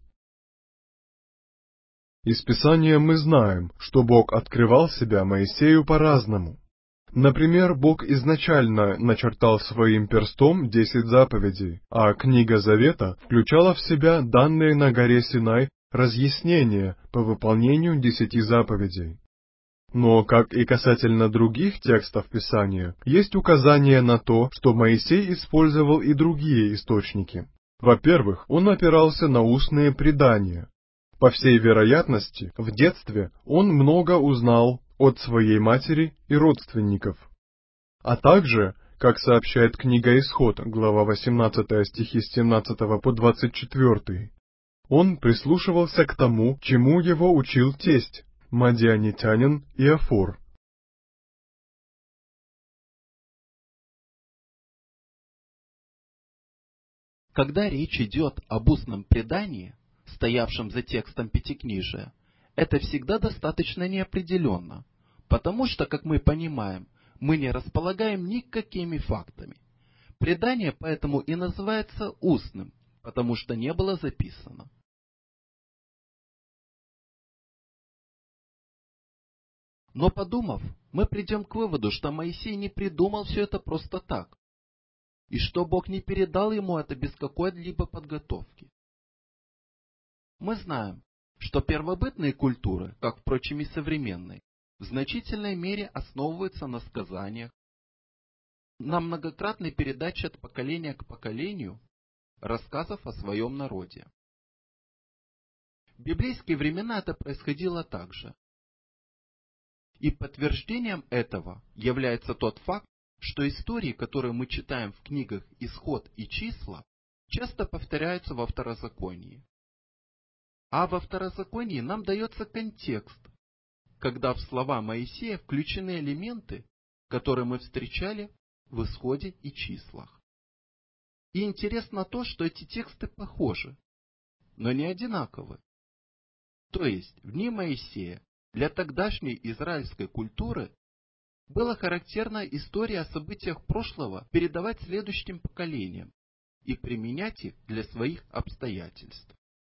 Из Писания мы знаем, что Бог открывал себя Моисею по-разному. Например, Бог изначально начертал своим перстом 10 заповедей, а книга Завета включала в себя данные на горе Синай разъяснения по выполнению 10 заповедей. Но, как и касательно других текстов Писания, есть указание на то, что Моисей использовал и другие источники. Во-первых, он опирался на устные предания. По всей вероятности, в детстве он много узнал от своей матери и родственников. А также, как сообщает книга Исход, глава 18 стихи с 17 по 24, он прислушивался к тому, чему его учил тесть, мадианитянин Иофор. Когда речь идет об устном предании, стоявшем за текстом Пятикнижия, это всегда достаточно неопределенно, потому что, как мы понимаем, мы не располагаем никакими фактами. Предание поэтому и называется устным, потому что не было записано. Но подумав, мы придем к выводу, что Моисей не придумал все это просто так, и что Бог не передал ему это без какой-либо подготовки. Мы знаем, что первобытные культуры, как, впрочем, и современные, в значительной мере основываются на сказаниях, на многократной передаче от поколения к поколению рассказов о своем народе. В библейские времена это происходило так же. И подтверждением этого является тот факт, что истории, которые мы читаем в книгах «Исход» и «Числа», часто повторяются во Второзаконии. А во Второзаконии нам дается контекст, когда в слова Моисея включены элементы, которые мы встречали в Исходе и Числах. И интересно то, что эти тексты похожи, но не одинаковы. То есть в дни Моисея для тогдашней израильской культуры была характерна история о событиях прошлого передавать следующим поколениям и применять их для своих обстоятельств.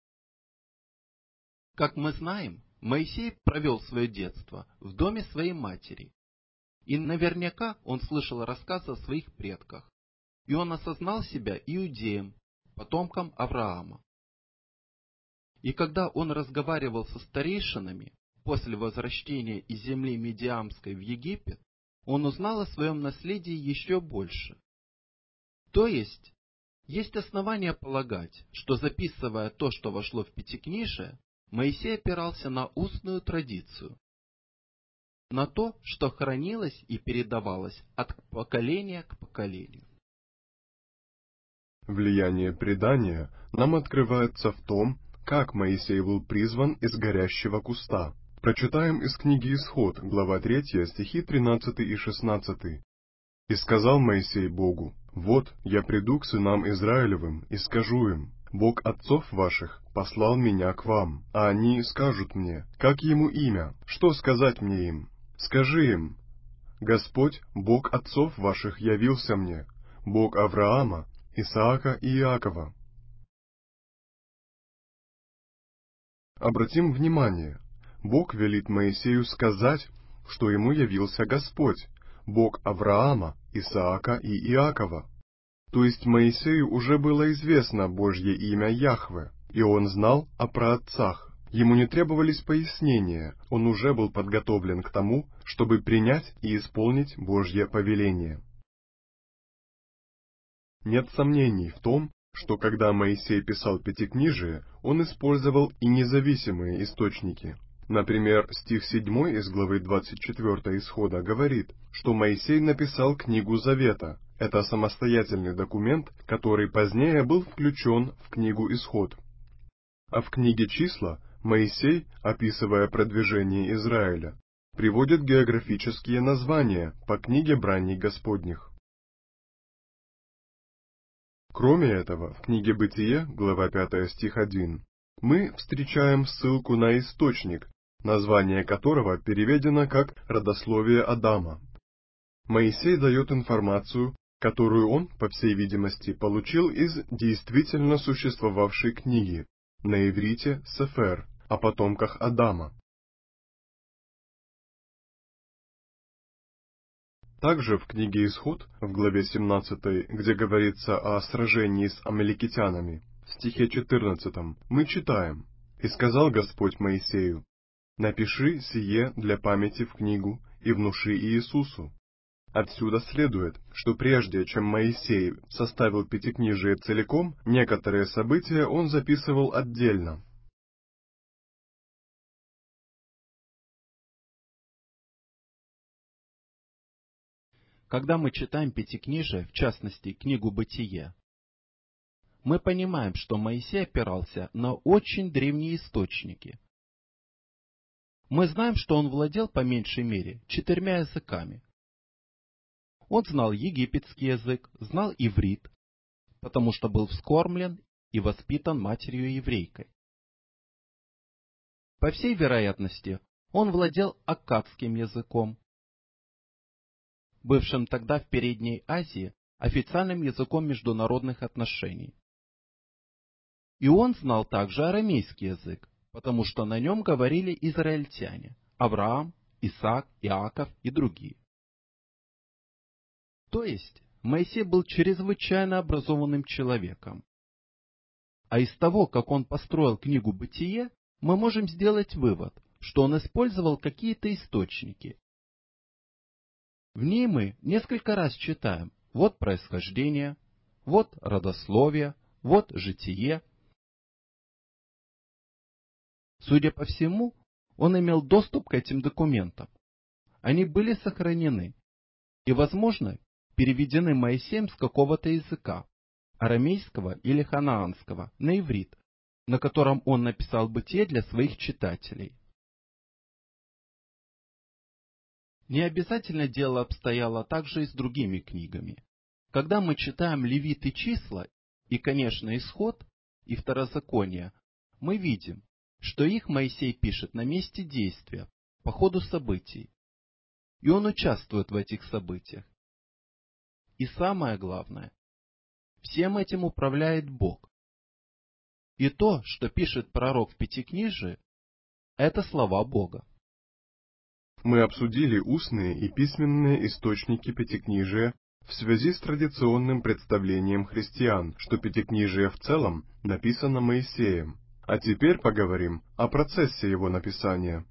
Как мы знаем, Моисей провел свое детство в доме своей матери, и наверняка он слышал рассказы о своих предках, и он осознал себя иудеем, потомком Авраама. И когда он разговаривал со старейшинами после возвращения из земли Медиамской в Египет, он узнал о своем наследии еще больше. То есть основания полагать, что, записывая то, что вошло в Пятикнижие, Моисей опирался на устную традицию, на то, что хранилось и передавалось от поколения к поколению. Влияние предания нам открывается в том, как Моисей был призван из горящего куста. Прочитаем из книги Исход, глава 3, стихи 13 и 16. «И сказал Моисей Богу: вот я приду к сынам Израилевым и скажу им: Бог отцов ваших послал меня к вам, а они скажут мне, как ему имя, что сказать мне им? Скажи им: Господь, Бог отцов ваших, явился мне, Бог Авраама, Исаака и Иакова». Обратим внимание, Бог велит Моисею сказать, что ему явился Господь, Бог Авраама, Исаака и Иакова. То есть Моисею уже было известно Божье имя Яхве, и он знал о праотцах. Ему не требовались пояснения, он уже был подготовлен к тому, чтобы принять и исполнить Божье повеление. Нет сомнений в том, что когда Моисей писал Пятикнижие, он использовал и независимые источники. Например, стих 7 из главы 24 Исхода говорит, что Моисей написал книгу Завета. Это самостоятельный документ, который позднее был включен в книгу Исход. А в книге Числа Моисей, описывая продвижение Израиля, приводит географические названия по книге Браний Господних. Кроме этого, в книге Бытие, глава 5, стих 1, мы встречаем ссылку на источник, название которого переведено как «родословие Адама». Моисей дает информацию, которую он, по всей видимости, получил из действительно существовавшей книги, на иврите «Сефер», о потомках Адама. Также в книге Исход, в главе 17, где говорится о сражении с амаликитянами, в стихе 14 мы читаем: «И сказал Господь Моисею: напиши сие для памяти в книгу и внуши Иисусу». Отсюда следует, что прежде чем Моисей составил Пятикнижие целиком, некоторые события он записывал отдельно. Когда мы читаем Пятикнижие, в частности, книгу «Бытие», мы понимаем, что Моисей опирался на очень древние источники. Мы знаем, что он владел по меньшей мере 4 языками. Он знал египетский язык, знал иврит, потому что был вскормлен и воспитан матерью-еврейкой. По всей вероятности, он владел аккадским языком, бывшим тогда в Передней Азии официальным языком международных отношений. И он знал также арамейский язык, потому что на нем говорили израильтяне – Авраам, Исаак, Иаков и другие. То есть, Моисей был чрезвычайно образованным человеком. А из того, как он построил книгу «Бытие», мы можем сделать вывод, что он использовал какие-то источники. В ней мы несколько раз читаем: вот происхождение, вот родословие, вот житие. Судя по всему, он имел доступ к этим документам. Они были сохранены и, возможно, переведены Моисеем с какого-то языка, арамейского или ханаанского, на иврит, на котором он написал Бытие для своих читателей. Не обязательно дело обстояло также и с другими книгами. Когда мы читаем Левит и Числа, и, конечно, Исход и Второзаконие, мы видим, что их Моисей пишет на месте действия, по ходу событий, и он участвует в этих событиях. И самое главное, всем этим управляет Бог. И то, что пишет пророк в Пятикнижии, это слова Бога. Мы обсудили устные и письменные источники Пятикнижия в связи с традиционным представлением христиан, что Пятикнижие в целом написано Моисеем. А теперь поговорим о процессе его написания.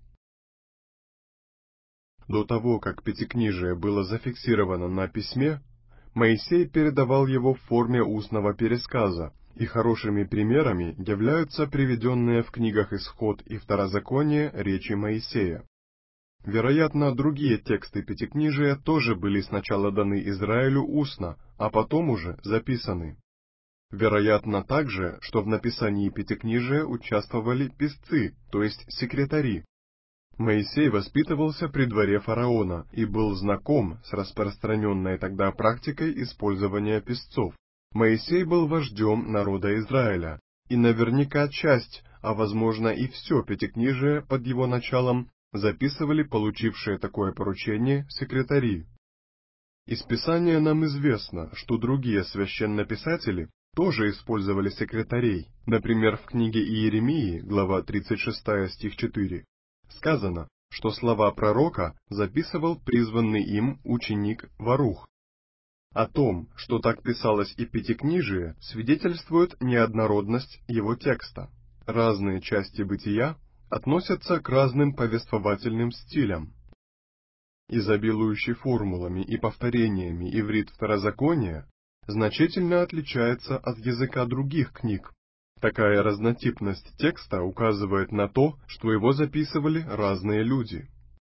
До того, как Пятикнижие было зафиксировано на письме, Моисей передавал его в форме устного пересказа, и хорошими примерами являются приведенные в книгах Исход и Второзаконие речи Моисея. Вероятно, другие тексты Пятикнижия тоже были сначала даны Израилю устно, а потом уже записаны. Вероятно также, что в написании Пятикнижия участвовали писцы, то есть секретари. Моисей воспитывался при дворе фараона и был знаком с распространенной тогда практикой использования писцов. Моисей был вождем народа Израиля, и наверняка часть, а возможно и все Пятикнижие под его началом записывали получившие такое поручение секретари. Из Писания нам известно, что другие священнописатели тоже использовали секретарей. Например, в книге Иеремии, глава 36, стих 4, сказано, что слова пророка записывал призванный им ученик Варух. О том, что так писалось и Пятикнижие, свидетельствует неоднородность его текста. Разные части Бытия относятся к разным повествовательным стилям. Изобилующий формулами и повторениями иврит Второзакония значительно отличается от языка других книг. Такая разнотипность текста указывает на то, что его записывали разные люди.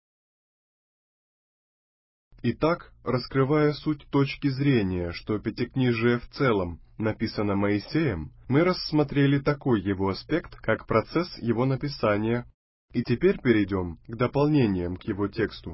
Итак, раскрывая суть точки зрения, что Пятикнижие в целом написано Моисеем, мы рассмотрели такой его аспект, как процесс его написания, и теперь перейдем к дополнениям к его тексту.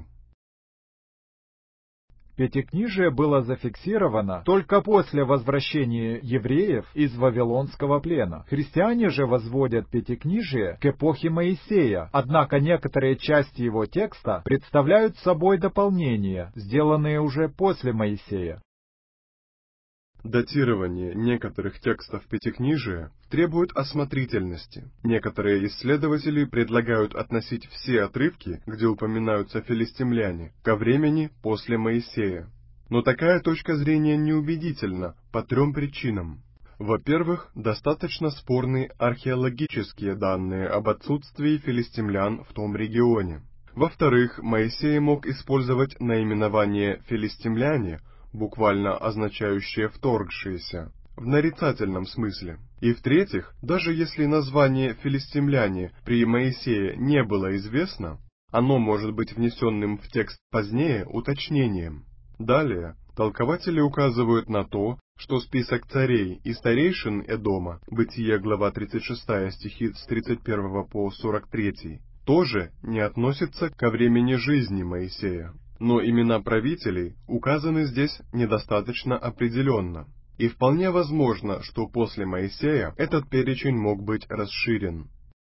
Пятикнижие было зафиксировано только после возвращения евреев из Вавилонского плена. Христиане же возводят Пятикнижие к эпохе Моисея, однако некоторые части его текста представляют собой дополнения, сделанные уже после Моисея. Датирование некоторых текстов Пятикнижия требует осмотрительности. Некоторые исследователи предлагают относить все отрывки, где упоминаются филистимляне, ко времени после Моисея. Но такая точка зрения неубедительна по 3 причинам. Во-первых, достаточно спорны археологические данные об отсутствии филистимлян в том регионе. Во-вторых, Моисей мог использовать наименование «филистимляне», буквально означающее «вторгшиеся», в нарицательном смысле. И в-третьих, даже если название «филистимляне» при Моисее не было известно, оно может быть внесенным в текст позднее уточнением. Далее, толкователи указывают на то, что список царей и старейшин Эдома, Бытие, глава 36, стихи с 31 по 43, тоже не относится ко времени жизни Моисея. Но имена правителей указаны здесь недостаточно определенно, и вполне возможно, что после Моисея этот перечень мог быть расширен.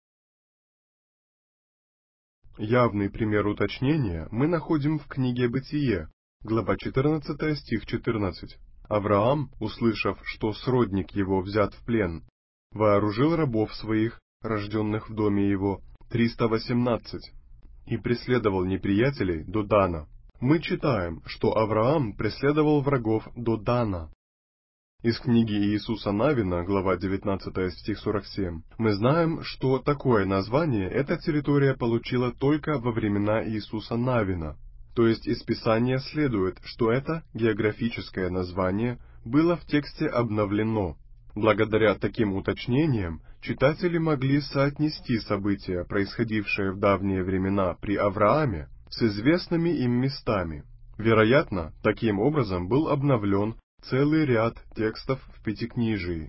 Явный пример уточнения мы находим в книге Бытие, глава 14, стих 14. Авраам, услышав, что сродник его взят в плен, вооружил рабов своих, рожденных в доме его, 318, и преследовал неприятелей до Дана. Мы читаем, что Авраам преследовал врагов до Дана. Из книги Иисуса Навина, глава 19, стих 47, мы знаем, что такое название эта территория получила только во времена Иисуса Навина. То есть из Писания следует, что это географическое название было в тексте обновлено. Благодаря таким уточнениям читатели могли соотнести события, происходившие в давние времена при Аврааме, с известными им местами. Вероятно, таким образом был обновлен целый ряд текстов в Пятикнижии.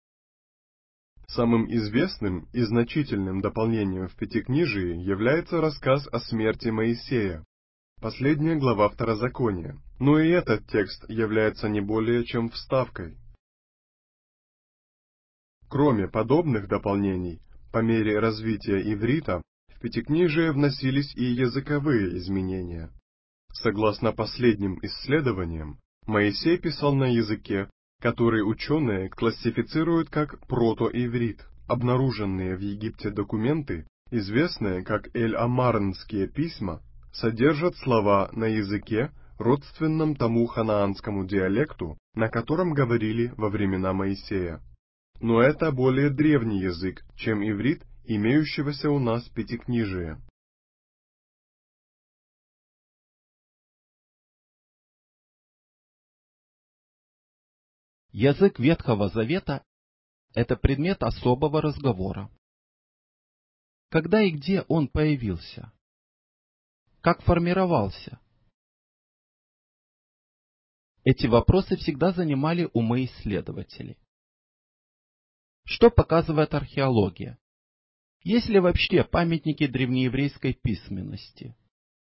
Самым известным и значительным дополнением в Пятикнижии является рассказ о смерти Моисея, последняя глава Второзакония, но и этот текст является не более чем вставкой. Кроме подобных дополнений, по мере развития иврита, в Пятикнижие вносились и языковые изменения. Согласно последним исследованиям, Моисей писал на языке, который ученые классифицируют как протоиврит. Обнаруженные в Египте документы, известные как эль-амарнские письма, содержат слова на языке, родственном тому ханаанскому диалекту, на котором говорили во времена Моисея. Но это более древний язык, чем иврит, имеющегося у нас Пятикнижия. Язык Ветхого Завета – это предмет особого разговора. Когда и где он появился? Как формировался? Эти вопросы всегда занимали умы исследователей. Что показывает археология? Есть ли вообще памятники древнееврейской письменности?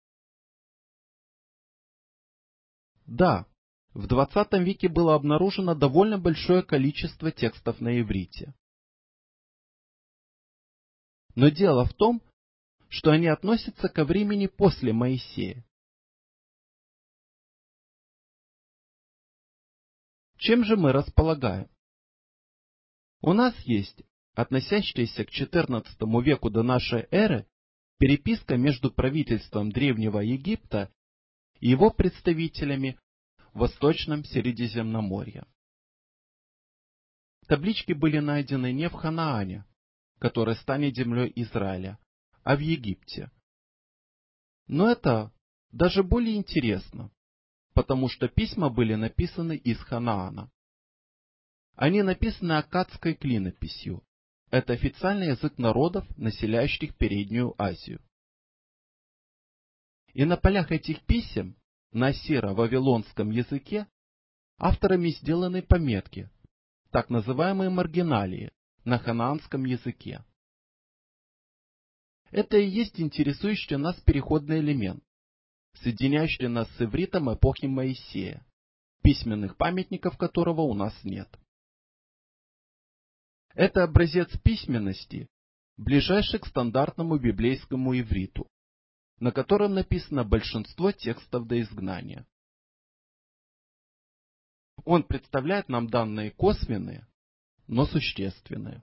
Да, в 20 веке было обнаружено довольно большое количество текстов на иврите. Но дело в том, что они относятся ко времени после Моисея. Чем же мы располагаем? У нас есть, относящаяся к XIV веку до нашей эры, переписка между правительством Древнего Египта и его представителями в Восточном Средиземноморье. Таблички были найдены не в Ханаане, который станет землей Израиля, а в Египте. Но это даже более интересно, потому что письма были написаны из Ханаана. Они написаны аккадской клинописью. Это официальный язык народов, населяющих Переднюю Азию. И на полях этих писем, на ассиро-вавилонском языке, авторами сделаны пометки, так называемые маргиналии, на ханаанском языке. Это и есть интересующий нас переходный элемент, соединяющий нас с ивритом эпохи Моисея, письменных памятников которого у нас нет. Это образец письменности, ближайший к стандартному библейскому ивриту, на котором написано большинство текстов до изгнания. он представляет нам данные косвенные, но существенные.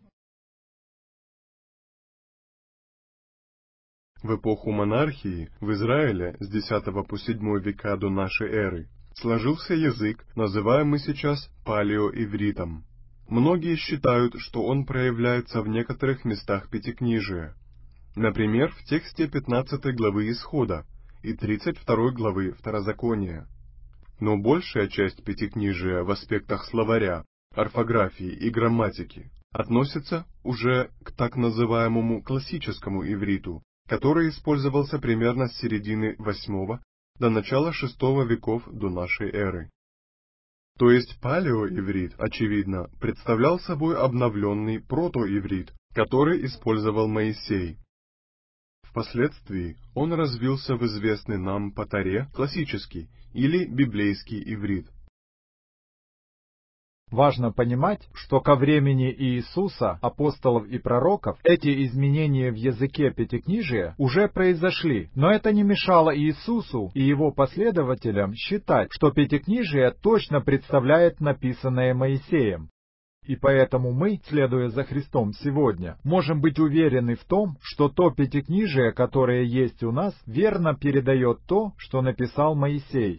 В эпоху монархии в Израиле с X по VII века до нашей эры сложился язык, называемый сейчас палеоивритом. Многие считают, что он проявляется в некоторых местах Пятикнижия. Например, в тексте 15 главы Исхода и 32 главы Второзакония. Но большая часть Пятикнижия в аспектах словаря, орфографии и грамматики относится уже к так называемому классическому ивриту, который использовался примерно с середины VIII до начала VI веков до нашей эры. То есть палеоиврит, очевидно, представлял собой обновленный протоиврит, который использовал Моисей. Впоследствии он развился в известный нам по Торе классический или библейский иврит. Важно понимать, что ко времени Иисуса, апостолов и пророков эти изменения в языке Пятикнижия уже произошли, но это не мешало Иисусу и его последователям считать, что Пятикнижие точно представляет написанное Моисеем. И поэтому мы, следуя за Христом сегодня, можем быть уверены в том, что то Пятикнижие, которое есть у нас, верно передает то, что написал Моисей.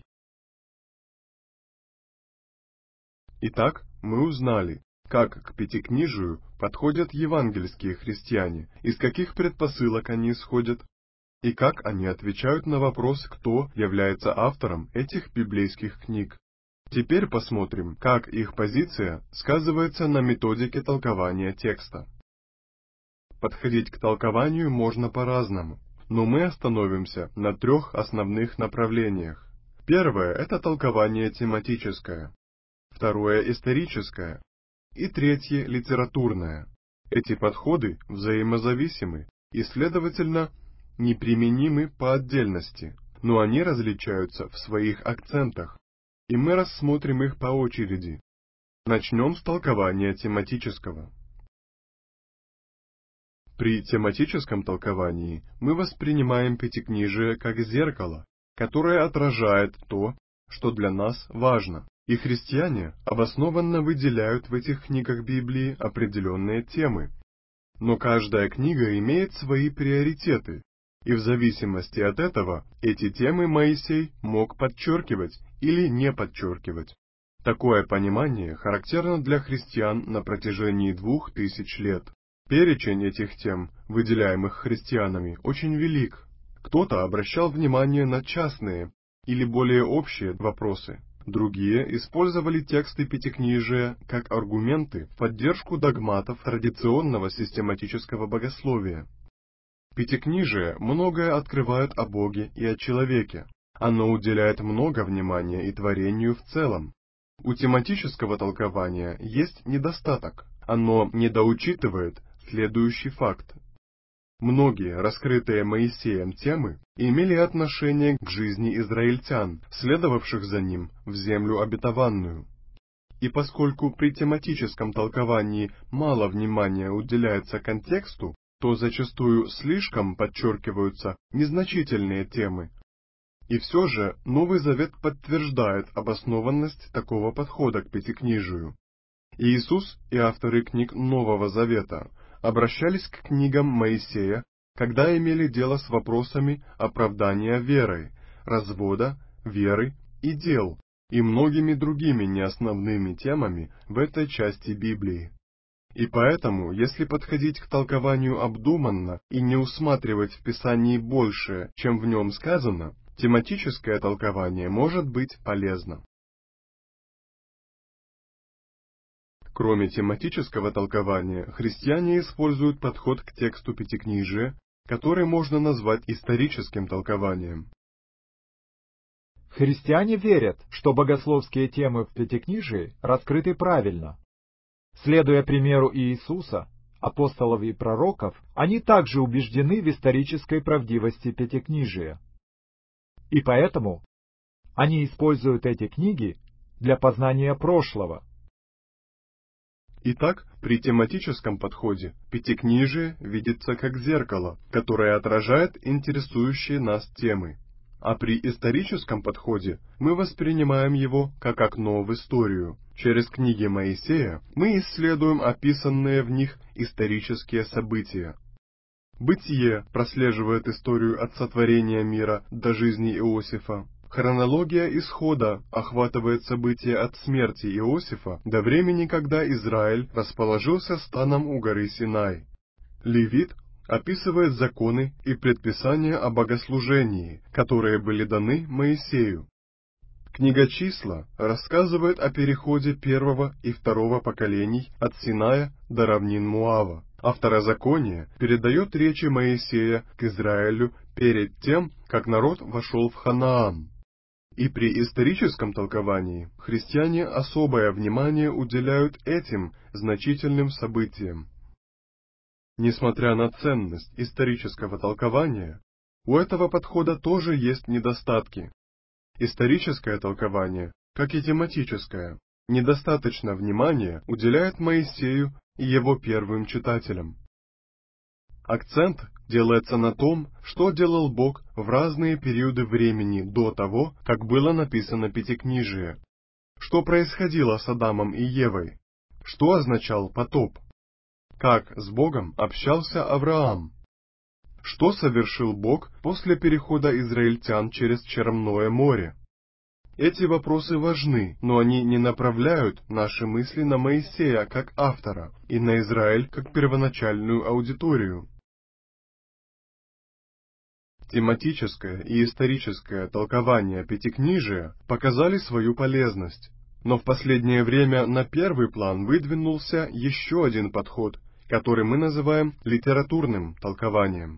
Итак, мы узнали, как к Пятикнижию подходят евангельские христиане, из каких предпосылок они исходят, и как они отвечают на вопрос, кто является автором этих библейских книг. Теперь посмотрим, как их позиция сказывается на методике толкования текста. Подходить к толкованию можно по-разному, но мы остановимся на 3 основных направлениях. Первое – это толкование тематическое. Второе – историческое, и третье – литературное. Эти подходы взаимозависимы и, следовательно, неприменимы по отдельности, но они различаются в своих акцентах, и мы рассмотрим их по очереди. Начнем с толкования тематического. При тематическом толковании мы воспринимаем Пятикнижие как зеркало, которое отражает то, что для нас важно. И христиане обоснованно выделяют в этих книгах Библии определенные темы. Но каждая книга имеет свои приоритеты, и в зависимости от этого эти темы Моисей мог подчеркивать или не подчеркивать. Такое понимание характерно для христиан на протяжении 2000 лет. Перечень этих тем, выделяемых христианами, очень велик. Кто-то обращал внимание на частные или более общие вопросы. Другие использовали тексты Пятикнижия как аргументы в поддержку догматов традиционного систематического богословия. Пятикнижие многое открывает о Боге и о человеке. Оно уделяет много внимания и творению в целом. У тематического толкования есть недостаток. Оно недоучитывает следующий факт. Многие раскрытые Моисеем темы имели отношение к жизни израильтян, следовавших за ним в землю обетованную. И поскольку при тематическом толковании мало внимания уделяется контексту, то зачастую слишком подчеркиваются незначительные темы. И все же Новый Завет подтверждает обоснованность такого подхода к Пятикнижию. Иисус и авторы книг Нового Завета обращались к книгам Моисея, когда имели дело с вопросами оправдания верой, развода, веры и дел, и многими другими неосновными темами в этой части Библии. И поэтому, если подходить к толкованию обдуманно и не усматривать в Писании большее, чем в нем сказано, тематическое толкование может быть полезно. Кроме тематического толкования, христиане используют подход к тексту Пятикнижия, который можно назвать историческим толкованием. Христиане верят, что богословские темы в Пятикнижии раскрыты правильно. Следуя примеру Иисуса, апостолов и пророков, они также убеждены в исторической правдивости Пятикнижия. И поэтому они используют эти книги для познания прошлого. Итак, при тематическом подходе Пятикнижие видится как зеркало, которое отражает интересующие нас темы. А при историческом подходе мы воспринимаем его как окно в историю. Через книги Моисея мы исследуем описанные в них исторические события. Бытие прослеживает историю от сотворения мира до жизни Иосифа. Хронология Исхода охватывает события от смерти Иосифа до времени, когда Израиль расположился станом у горы Синай. Левит описывает законы и предписания о богослужении, которые были даны Моисею. Книга Числа рассказывает о переходе первого и второго поколений от Синая до равнин Моава, а Второзаконие передает речи Моисея к Израилю перед тем, как народ вошел в Ханаан. И при историческом толковании христиане особое внимание уделяют этим значительным событиям. Несмотря на ценность исторического толкования, у этого подхода тоже есть недостатки. Историческое толкование, как и тематическое, недостаточно внимания уделяет Моисею и его первым читателям. Акцент делается на том, что делал Бог в разные периоды времени до того, как было написано Пятикнижие, что происходило с Адамом и Евой, что означал потоп, как с Богом общался Авраам, что совершил Бог после перехода израильтян через Черное море. Эти вопросы важны, но они не направляют наши мысли на Моисея как автора и на Израиль как первоначальную аудиторию. Тематическое и историческое толкование Пятикнижия показали свою полезность, но в последнее время на первый план выдвинулся еще один подход, который мы называем литературным толкованием.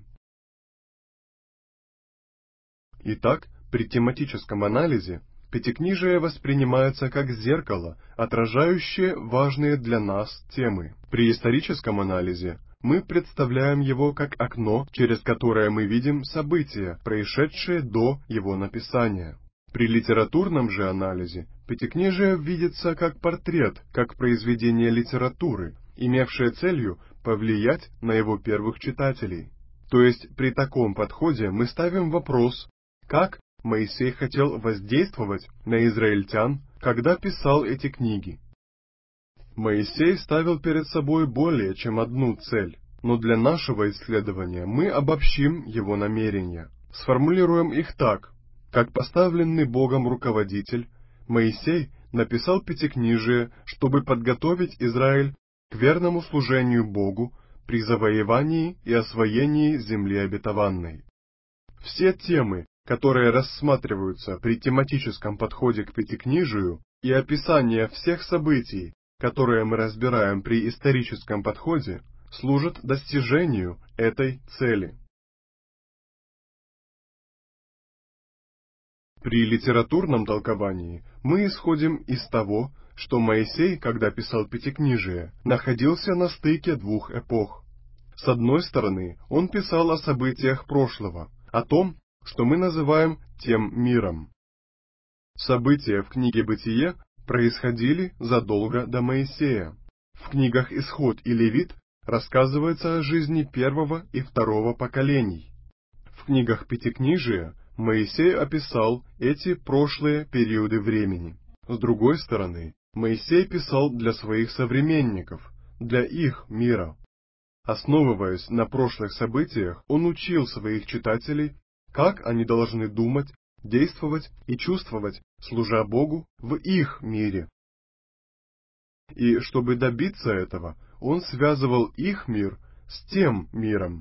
Итак, при тематическом анализе Пятикнижие воспринимается как зеркало, отражающее важные для нас темы. При историческом анализе мы представляем его как окно, через которое мы видим события, происшедшие до его написания. При литературном же анализе Пятикнижие видится как портрет, как произведение литературы, имевшее целью повлиять на его первых читателей. То есть при таком подходе мы ставим вопрос, как Моисей хотел воздействовать на израильтян, когда писал эти книги. Моисей ставил перед собой более чем одну цель, но для нашего исследования мы обобщим его намерения. Сформулируем их так: как поставленный Богом руководитель, Моисей написал Пятикнижие, чтобы подготовить Израиль к верному служению Богу при завоевании и освоении земли обетованной. Все темы, которые рассматриваются при тематическом подходе к Пятикнижию, и описание всех событий, которые мы разбираем при историческом подходе, служат достижению этой цели. При литературном толковании мы исходим из того, что Моисей, когда писал Пятикнижие, находился на стыке двух эпох. С одной стороны, он писал о событиях прошлого, о том, что мы называем тем миром. События в книге «Бытие» происходили задолго до Моисея. В книгах «Исход» и «Левит» рассказывается о жизни первого и второго поколений. В книгах Пятикнижия Моисей описал эти прошлые периоды времени. С другой стороны, Моисей писал для своих современников, для их мира. Основываясь на прошлых событиях, он учил своих читателей, как они должны думать, действовать и чувствовать, служа Богу в их мире. И чтобы добиться этого, он связывал их мир с тем миром.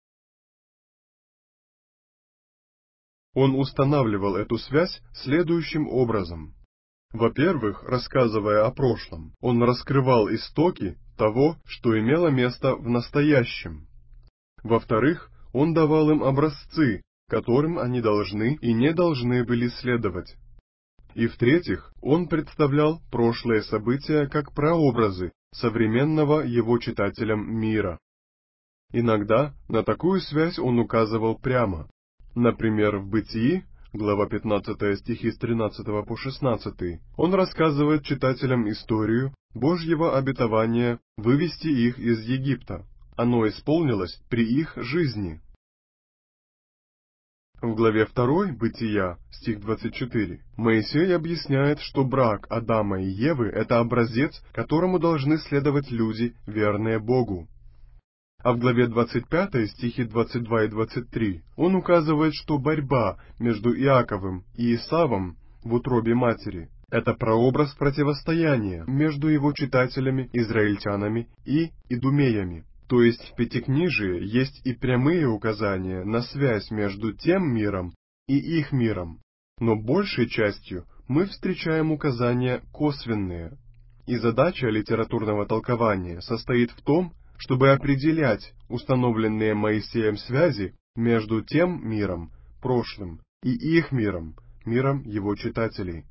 Он устанавливал эту связь следующим образом. Во-первых, рассказывая о прошлом, он раскрывал истоки того, что имело место в настоящем. Во-вторых, он давал им образцы, которым они должны и не должны были следовать. И в-третьих, он представлял прошлые события как прообразы современного его читателям мира. Иногда на такую связь он указывал прямо. Например, в «Бытии», глава 15, стихи с 13 по 16, он рассказывает читателям историю Божьего обетования вывести их из Египта. Оно исполнилось при их жизни. В главе 2 Бытия, стих 24, Моисей объясняет, что брак Адама и Евы – это образец, которому должны следовать люди, верные Богу. А в главе 25, стихи 22 и 23, он указывает, что борьба между Иаковом и Исавом в утробе матери – это прообраз противостояния между его читателями, израильтянами и идумеями. То есть в Пятикнижии есть и прямые указания на связь между тем миром и их миром, но большей частью мы встречаем указания косвенные. И задача литературного толкования состоит в том, чтобы определять установленные Моисеем связи между тем миром, прошлым, и их миром, миром его читателей.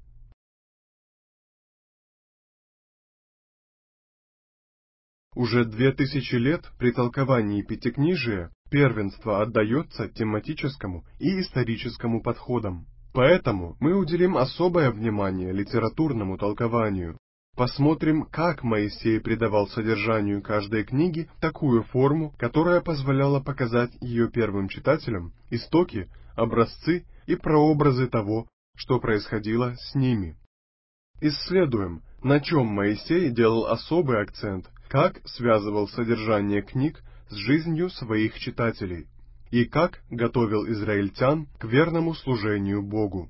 Уже 2000 лет при толковании Пятикнижия первенство отдается тематическому и историческому подходам. Поэтому мы уделим особое внимание литературному толкованию. Посмотрим, как Моисей придавал содержанию каждой книги такую форму, которая позволяла показать ее первым читателям истоки, образцы и прообразы того, что происходило с ними. Исследуем, на чем Моисей делал особый акцент, как связывал содержание книг с жизнью своих читателей и как готовил израильтян к верному служению Богу.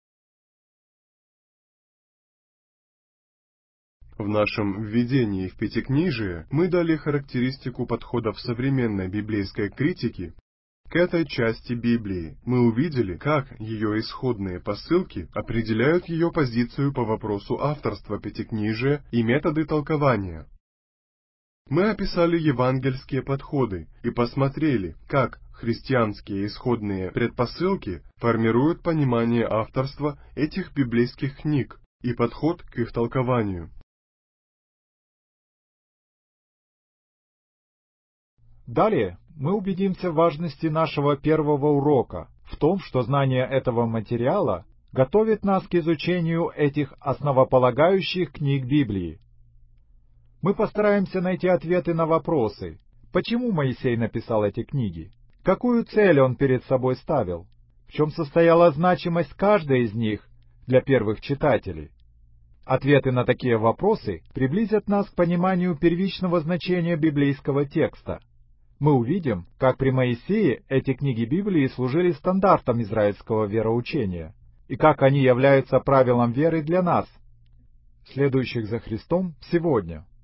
В нашем введении в Пятикнижие мы дали характеристику подходов современной библейской критики к этой части Библии. Мы увидели, как ее исходные посылки определяют ее позицию по вопросу авторства Пятикнижия и методы толкования. Мы описали евангельские подходы и посмотрели, как христианские исходные предпосылки формируют понимание авторства этих библейских книг и подход к их толкованию. Далее мы убедимся в важности нашего первого урока, в том, что знание этого материала готовит нас к изучению этих основополагающих книг Библии. Мы постараемся найти ответы на вопросы, почему Моисей написал эти книги, какую цель он перед собой ставил, в чем состояла значимость каждой из них для первых читателей. Ответы на такие вопросы приблизят нас к пониманию первичного значения библейского текста. Мы увидим, как при Моисее эти книги Библии служили стандартом израильского вероучения, и как они являются правилом веры для нас, следующих за Христом сегодня.